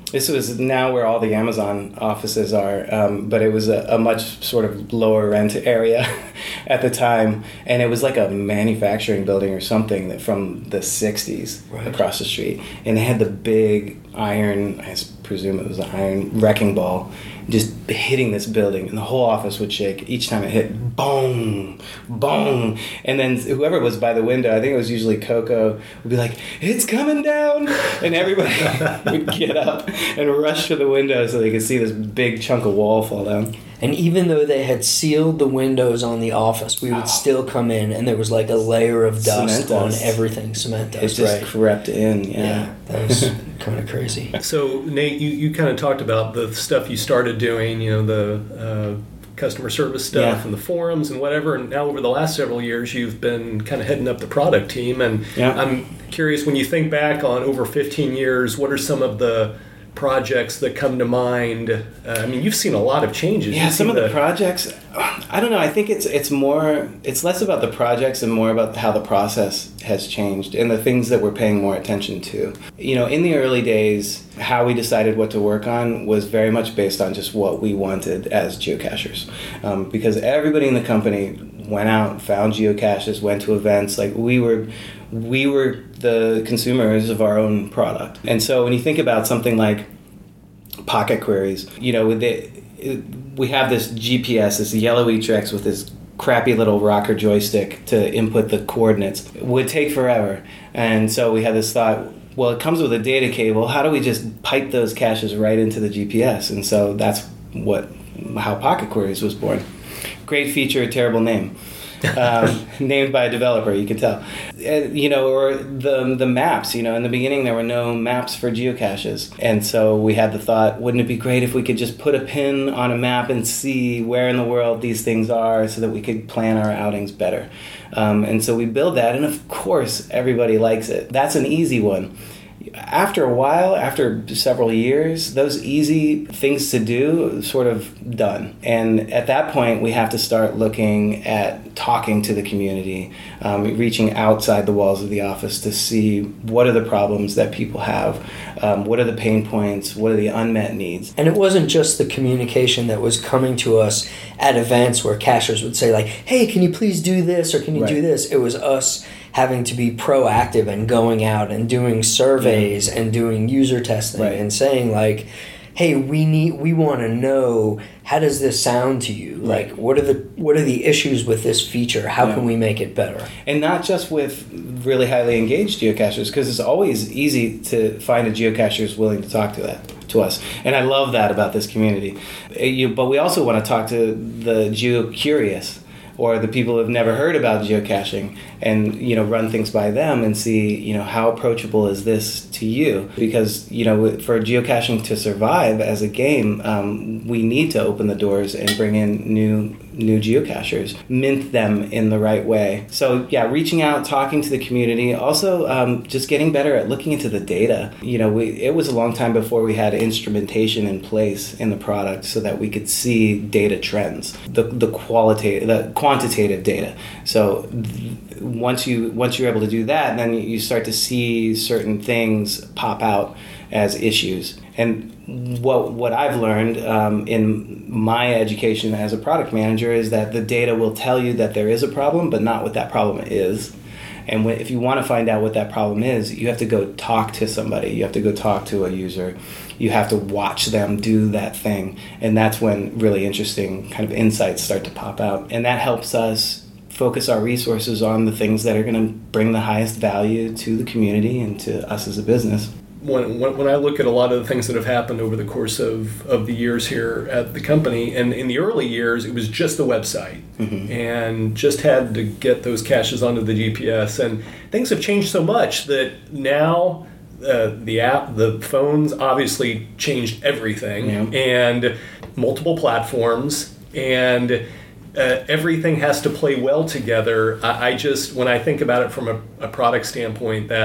This was now where all the Amazon offices are, um, but it was a, a much sort of lower rent area at the time, and it was like a manufacturing building or something that from the sixties right. across the street, and they had the big iron, I presume it was an iron wrecking ball, just hitting this building, and the whole office would shake each time it hit. Boom, boom, and then whoever was by the window, I think it was usually Coco, would be like, "It's coming down," and everybody would get up and rush to the window so they could see this big chunk of wall fall down. And even though they had sealed the windows on the office, we would oh. still come in, and there was like a layer of dust on everything. Cement dust, it just right. crept in. Yeah, yeah that was kind of crazy. So Nate, you, you kind of talked about the stuff you started doing, you know, the uh, customer service stuff yeah. and the forums and whatever. And now over the last several years, you've been kind of heading up the product team. And yeah. I'm curious, when you think back on over fifteen years, what are some of the projects that come to mind? Uh, I mean, you've seen a lot of changes. Yeah, you've some of the, the projects, I don't know, I think it's it's more, it's less about the projects and more about how the process has changed and the things that we're paying more attention to. You know, in the early days, how we decided what to work on was very much based on just what we wanted as geocachers. Um, because everybody in the company went out, found geocaches, went to events, like we were... we were the consumers of our own product. And so when you think about something like Pocket Queries, you know, they, we have this G P S, this yellow Etrex with this crappy little rocker joystick to input the coordinates. It would take forever. And so we had this thought, well, it comes with a data cable. How do we just pipe those caches right into the G P S? And so that's what how Pocket Queries was born. Great feature, terrible name. um, named by a developer, you can tell. Uh, you know, or the the maps, you know, in the beginning there were no maps for geocaches. And so we had the thought, wouldn't it be great if we could just put a pin on a map and see where in the world these things are so that we could plan our outings better. Um, and so we build that, and of course everybody likes it. That's an easy one. After a while, after several years, those easy things to do sort of done. And at that point, we have to start looking at talking to the community, um, reaching outside the walls of the office to see what are the problems that people have, um, what are the pain points, what are the unmet needs. And it wasn't just the communication that was coming to us at events where cachers would say like, hey, can you please do this or can you right. do this? It was us having to be proactive and going out and doing surveys and doing user testing right. and saying like, hey, we need, we want to know, how does this sound to you? Right. Like, what are the what are the issues with this feature? How yeah. can we make it better? And not just with really highly engaged geocachers, because it's always easy to find a geocacher who's willing to talk to that to us. And I love that about this community. You, but we also want to talk to the geo-curious, or the people who have never heard about geocaching, and, you know, run things by them and see, you know, how approachable is this to you? Because, you know, for geocaching to survive as a game, um, we need to open the doors and bring in new new geocachers, mint them in the right way. So yeah, reaching out, talking to the community, also um, just getting better at looking into the data. You know, we it was a long time before we had instrumentation in place in the product so that we could see data trends, the the qualitative, the quantitative data. So th- once you once you're able to do that, then you start to see certain things pop out as issues. And what what I've learned um, in my education as a product manager is that the data will tell you that there is a problem, but not what that problem is. And when, if you want to find out what that problem is, you have to go talk to somebody. You have to go talk to a user. You have to watch them do that thing. And that's when really interesting kind of insights start to pop out. And that helps us focus our resources on the things that are going to bring the highest value to the community and to us as a business. When, when when I look at a lot of the things that have happened over the course of, of the years here at the company, and in the early years, it was just the website mm-hmm. and just had to get those caches onto the G P S. And things have changed so much that now uh, the app, the phones obviously changed everything, yeah. and multiple platforms, and uh, everything has to play well together. I, I just, when I think about it from a, a product standpoint, that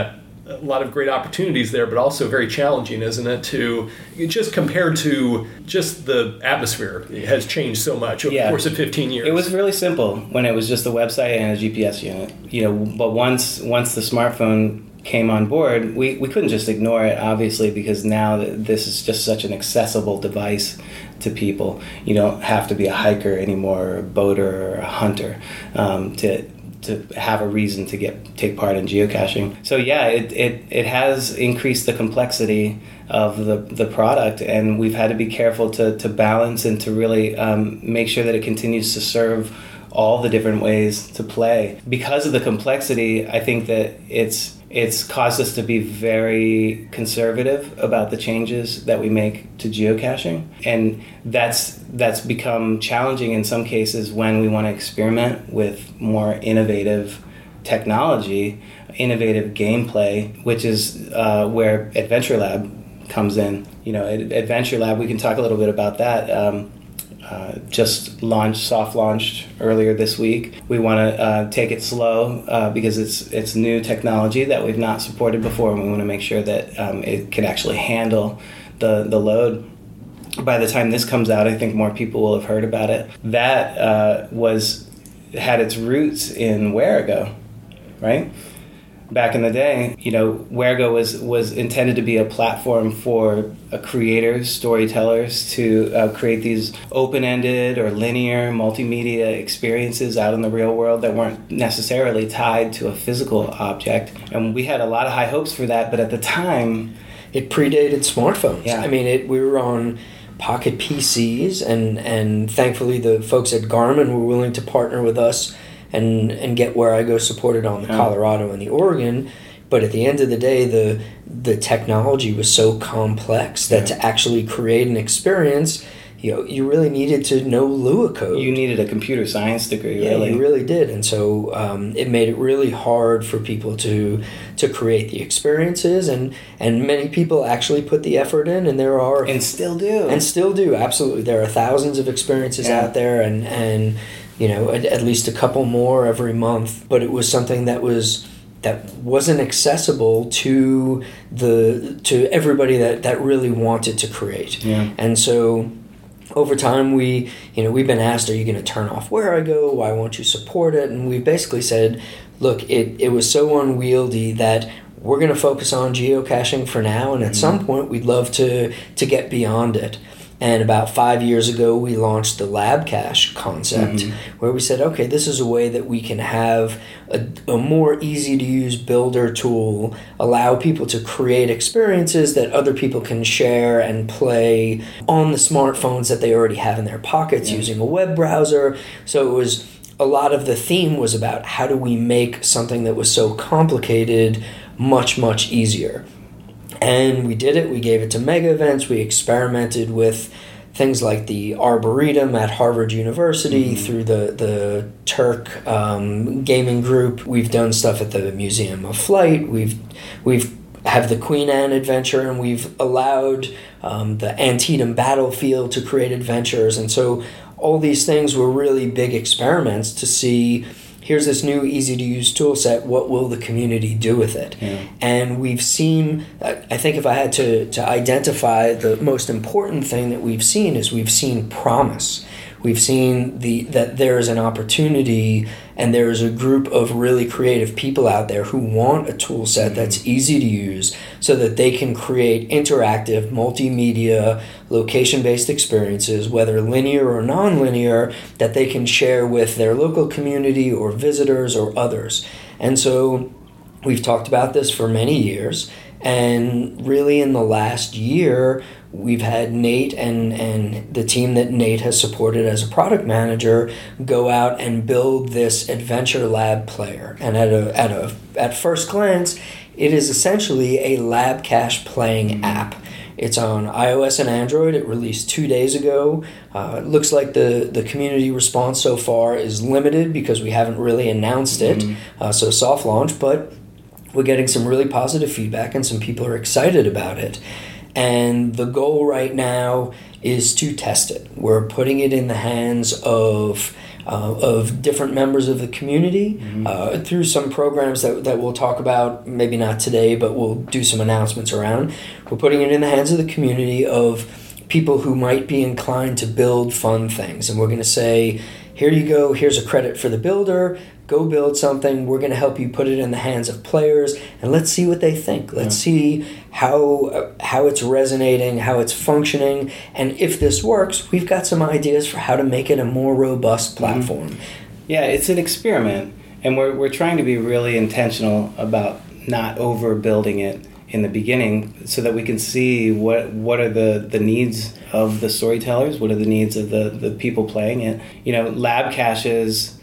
a lot of great opportunities there, but also very challenging, isn't it? To just compared to just the atmosphere has changed so much over yeah. the course of fifteen years. It was really simple when it was just a website and a G P S unit, you know. But once once the smartphone came on board, we, we couldn't just ignore it, obviously, because now this is just such an accessible device to people. You don't have to be a hiker anymore, or a boater, or a hunter um, to. to have a reason to get take part in geocaching. So yeah, it, it, it has increased the complexity of the, the product, and we've had to be careful to, to balance and to really um, make sure that it continues to serve all the different ways to play. Because of the complexity, I think that it's it's caused us to be very conservative about the changes that we make to geocaching, and that's that's become challenging in some cases when we want to experiment with more innovative technology, innovative gameplay, which is uh, where Adventure Lab comes in. You know, at Adventure Lab, we can talk a little bit about that. Um, Uh, just launched, soft launched earlier this week. We want to uh, take it slow uh, because it's it's new technology that we've not supported before, and we want to make sure that um, it can actually handle the the load. By the time this comes out, I think more people will have heard about it. That uh, was had its roots in Wherigo, right? Back in the day, you know, Wherigo was, was intended to be a platform for uh, creators, storytellers to uh, create these open-ended or linear multimedia experiences out in the real world that weren't necessarily tied to a physical object. And we had a lot of high hopes for that, but at the time... It predated smartphones. Yeah. I mean, it, we were on pocket P Cs, and, and thankfully the folks at Garmin were willing to partner with us and and get Wherigo supported on the yeah. Colorado and the Oregon. But at the end of the day, the the technology was so complex that yeah. to actually create an experience, you know, you really needed to know Lua code. You needed a computer science degree, yeah, really. you really did. And so um, it made it really hard for people to to create the experiences, and, and many people actually put the effort in, and there are... And still do. And still do, absolutely. There are thousands of experiences yeah. out there, and... and you know, at, at least a couple more every month. But it was something that was that wasn't accessible to the to everybody that, that really wanted to create. Yeah. And so over time, we you know we've been asked, are you going to turn off Wherigo? Why won't you support it? And we've basically said, look, it, it was so unwieldy that we're going to focus on geocaching for now, and at mm-hmm. some point we'd love to to get beyond it. And about five years ago, we launched the Lab Cache concept, mm-hmm. where we said, okay, this is a way that we can have a, a more easy-to-use builder tool, allow people to create experiences that other people can share and play on the smartphones that they already have in their pockets yeah. using a web browser. So it was a lot of the theme was about how do we make something that was so complicated much, much easier. And we did it. We gave it to mega events. We experimented with things like the Arboretum at Harvard University mm-hmm. through the, the Turk um, gaming group. We've done stuff at the Museum of Flight. We've we've have the Queen Anne adventure, and we've allowed um, the Antietam battlefield to create adventures. And so all these things were really big experiments to see, here's this new easy-to-use tool set, what will the community do with it? Yeah. And we've seen, I think if I had to, to identify the most important thing that we've seen is we've seen promise. We've seen the that there is an opportunity and there is a group of really creative people out there who want a tool set mm-hmm. that's easy to use so that they can create interactive, multimedia, location-based experiences, whether linear or non-linear, that they can share with their local community or visitors or others. And so we've talked about this for many years, and really in the last year, we've had Nate and, and the team that Nate has supported as a product manager go out and build this Adventure Lab player. And at a at a at first glance, it is essentially a Lab Cache playing mm-hmm. app. It's on iOS and Android. It released two days ago. Uh, it looks like the, the community response so far is limited because we haven't really announced it. Mm-hmm. Uh, so soft launch, but we're getting some really positive feedback and some people are excited about it. And the goal right now is to test it. We're putting it in the hands of uh, of different members of the community mm-hmm. uh, through some programs that, that we'll talk about, maybe not today, but we'll do some announcements around. We're putting it in the hands of the community of people who might be inclined to build fun things. And we're going to say, here you go, here's a credit for the builder, go build something, we're going to help you put it in the hands of players, and let's see what they think. Let's yeah. see how uh, how it's resonating, how it's functioning, and if this works, we've got some ideas for how to make it a more robust platform. Mm-hmm. Yeah, it's an experiment, and we're we're trying to be really intentional about not overbuilding it in the beginning, so that we can see what what are the, the needs of the storytellers, what are the needs of the, the people playing it. You know, lab caches,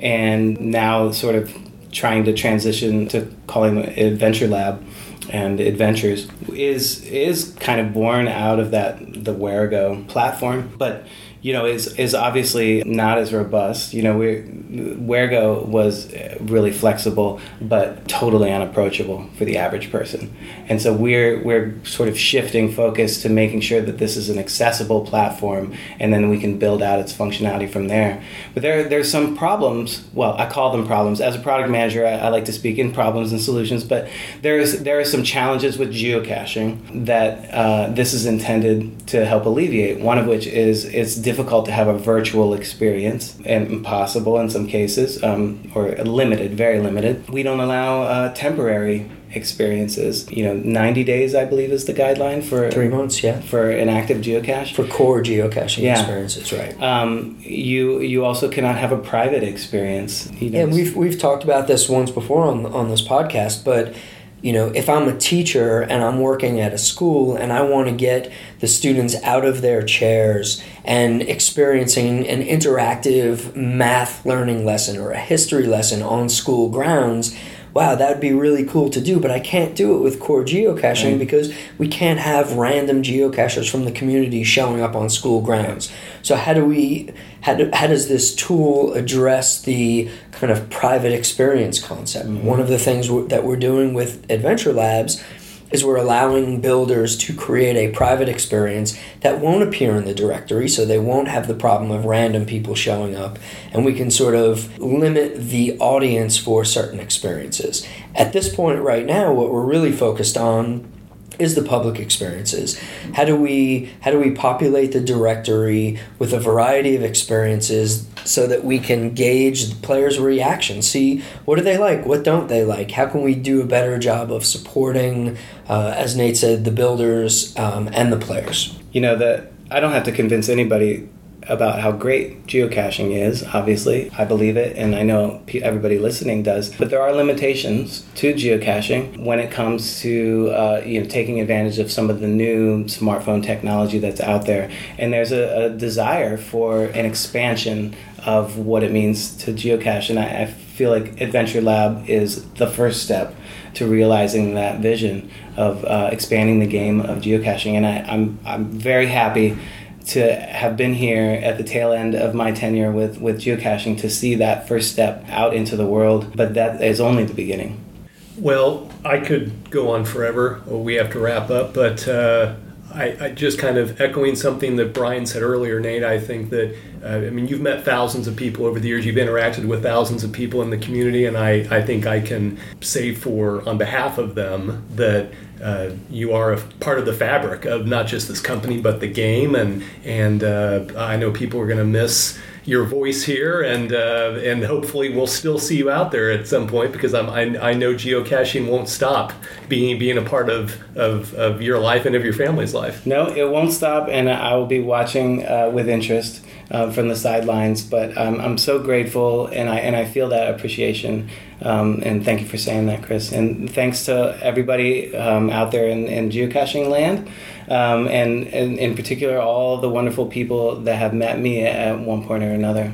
and now sort of trying to transition to calling it Adventure Lab and Adventures is is kind of born out of that the Wherego platform, but you know is is obviously not as robust. You know, we Wherego was really flexible, but totally unapproachable for the average person, and so we're we're sort of shifting focus to making sure that this is an accessible platform, and then we can build out its functionality from there. But there there's some problems. Well, I call them problems. As a product manager, I, I like to speak in problems and solutions. But there is there are some challenges with geocaching that uh, this is intended to help alleviate. One of which is it's difficult to have a virtual experience, and impossible in some cases, um, or limited, very limited. We don't allow uh, temporary experiences. You know, ninety days, I believe, is the guideline for three months. Yeah, for an active geocache for core geocaching yeah. experiences, right? Um, you you also cannot have a private experience. You know, yeah, and we've we've talked about this once before on on this podcast, but. You know, if I'm a teacher and I'm working at a school and I want to get the students out of their chairs and experiencing an interactive math learning lesson or a history lesson on school grounds, wow, that would be really cool to do, but I can't do it with core geocaching right. because we can't have random geocachers from the community showing up on school grounds. So how do we, how, do, how does this tool address the kind of private experience concept? Mm-hmm. One of the things w- that we're doing with Adventure Labs is we're allowing builders to create a private experience that won't appear in the directory, so they won't have the problem of random people showing up, and we can sort of limit the audience for certain experiences. At this point right now, what we're really focused on is the public experiences. How do we how do we populate the directory with a variety of experiences so that we can gauge the players' reaction, see what do they like, what don't they like, how can we do a better job of supporting, uh, as Nate said, the builders um, and the players. You know, that I don't have to convince anybody about how great geocaching is. Obviously, I believe it, and I know everybody listening does. But there are limitations to geocaching when it comes to uh, you know taking advantage of some of the new smartphone technology that's out there. And there's a, a desire for an expansion of what it means to geocache, and I, I feel like Adventure Lab is the first step to realizing that vision of uh, expanding the game of geocaching. And I, I'm I'm very happy to have been here at the tail end of my tenure with, with geocaching to see that first step out into the world, but that is only the beginning. Well, I could go on forever. Well, we have to wrap up, but uh, I, I just kind of echoing something that Brian said earlier, Nate, I think that, uh, I mean, you've met thousands of people over the years, you've interacted with thousands of people in the community, and I, I think I can say for, on behalf of them, that Uh, you are a part of the fabric of not just this company but the game, and and uh, I know people are going to miss your voice here, and uh, and hopefully we'll still see you out there at some point, because I'm, I I know geocaching won't stop being being a part of, of, of your life and of your family's life. No, it won't stop, and I will be watching uh, with interest uh, from the sidelines. But um, I'm so grateful, and I and I feel that appreciation. Um, and thank you for saying that, Chris. And thanks to everybody um, out there in, in geocaching land, um, and, and in particular all the wonderful people that have met me at one point or another.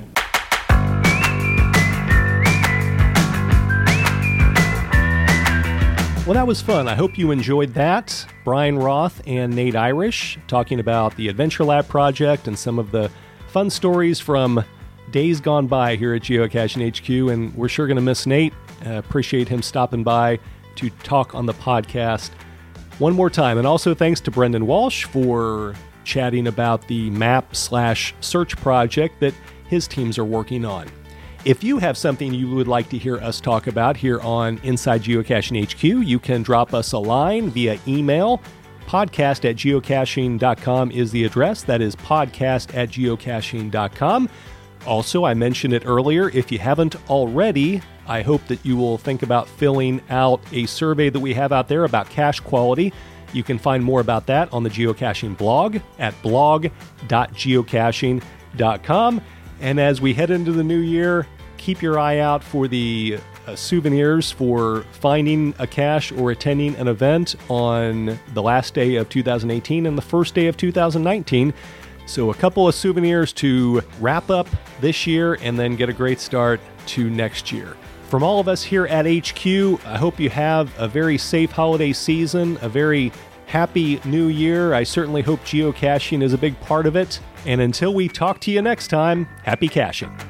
Well, that was fun. I hope you enjoyed that. Brian Roth and Nate Irish talking about the Adventure Lab project and some of the fun stories from days gone by here at Geocaching H Q, and we're sure going to miss Nate. Uh, appreciate him stopping by to talk on the podcast one more time. And also thanks to Brendan Walsh for chatting about the map slash search project that his teams are working on. If you have something you would like to hear us talk about here on Inside Geocaching H Q, you can drop us a line via email. Podcast at geocaching dot com is the address. That is podcast at geocaching dot com. Also, I mentioned it earlier, if you haven't already, I hope that you will think about filling out a survey that we have out there about cache quality. You can find more about that on the geocaching blog at blog dot geocaching dot com. And as we head into the new year, keep your eye out for the uh, souvenirs for finding a cache or attending an event on the last day of two thousand eighteen and the first day of two thousand nineteen. So a couple of souvenirs to wrap up this year and then get a great start to next year. From all of us here at H Q, I hope you have a very safe holiday season, a very happy new year. I certainly hope geocaching is a big part of it. And until we talk to you next time, happy caching.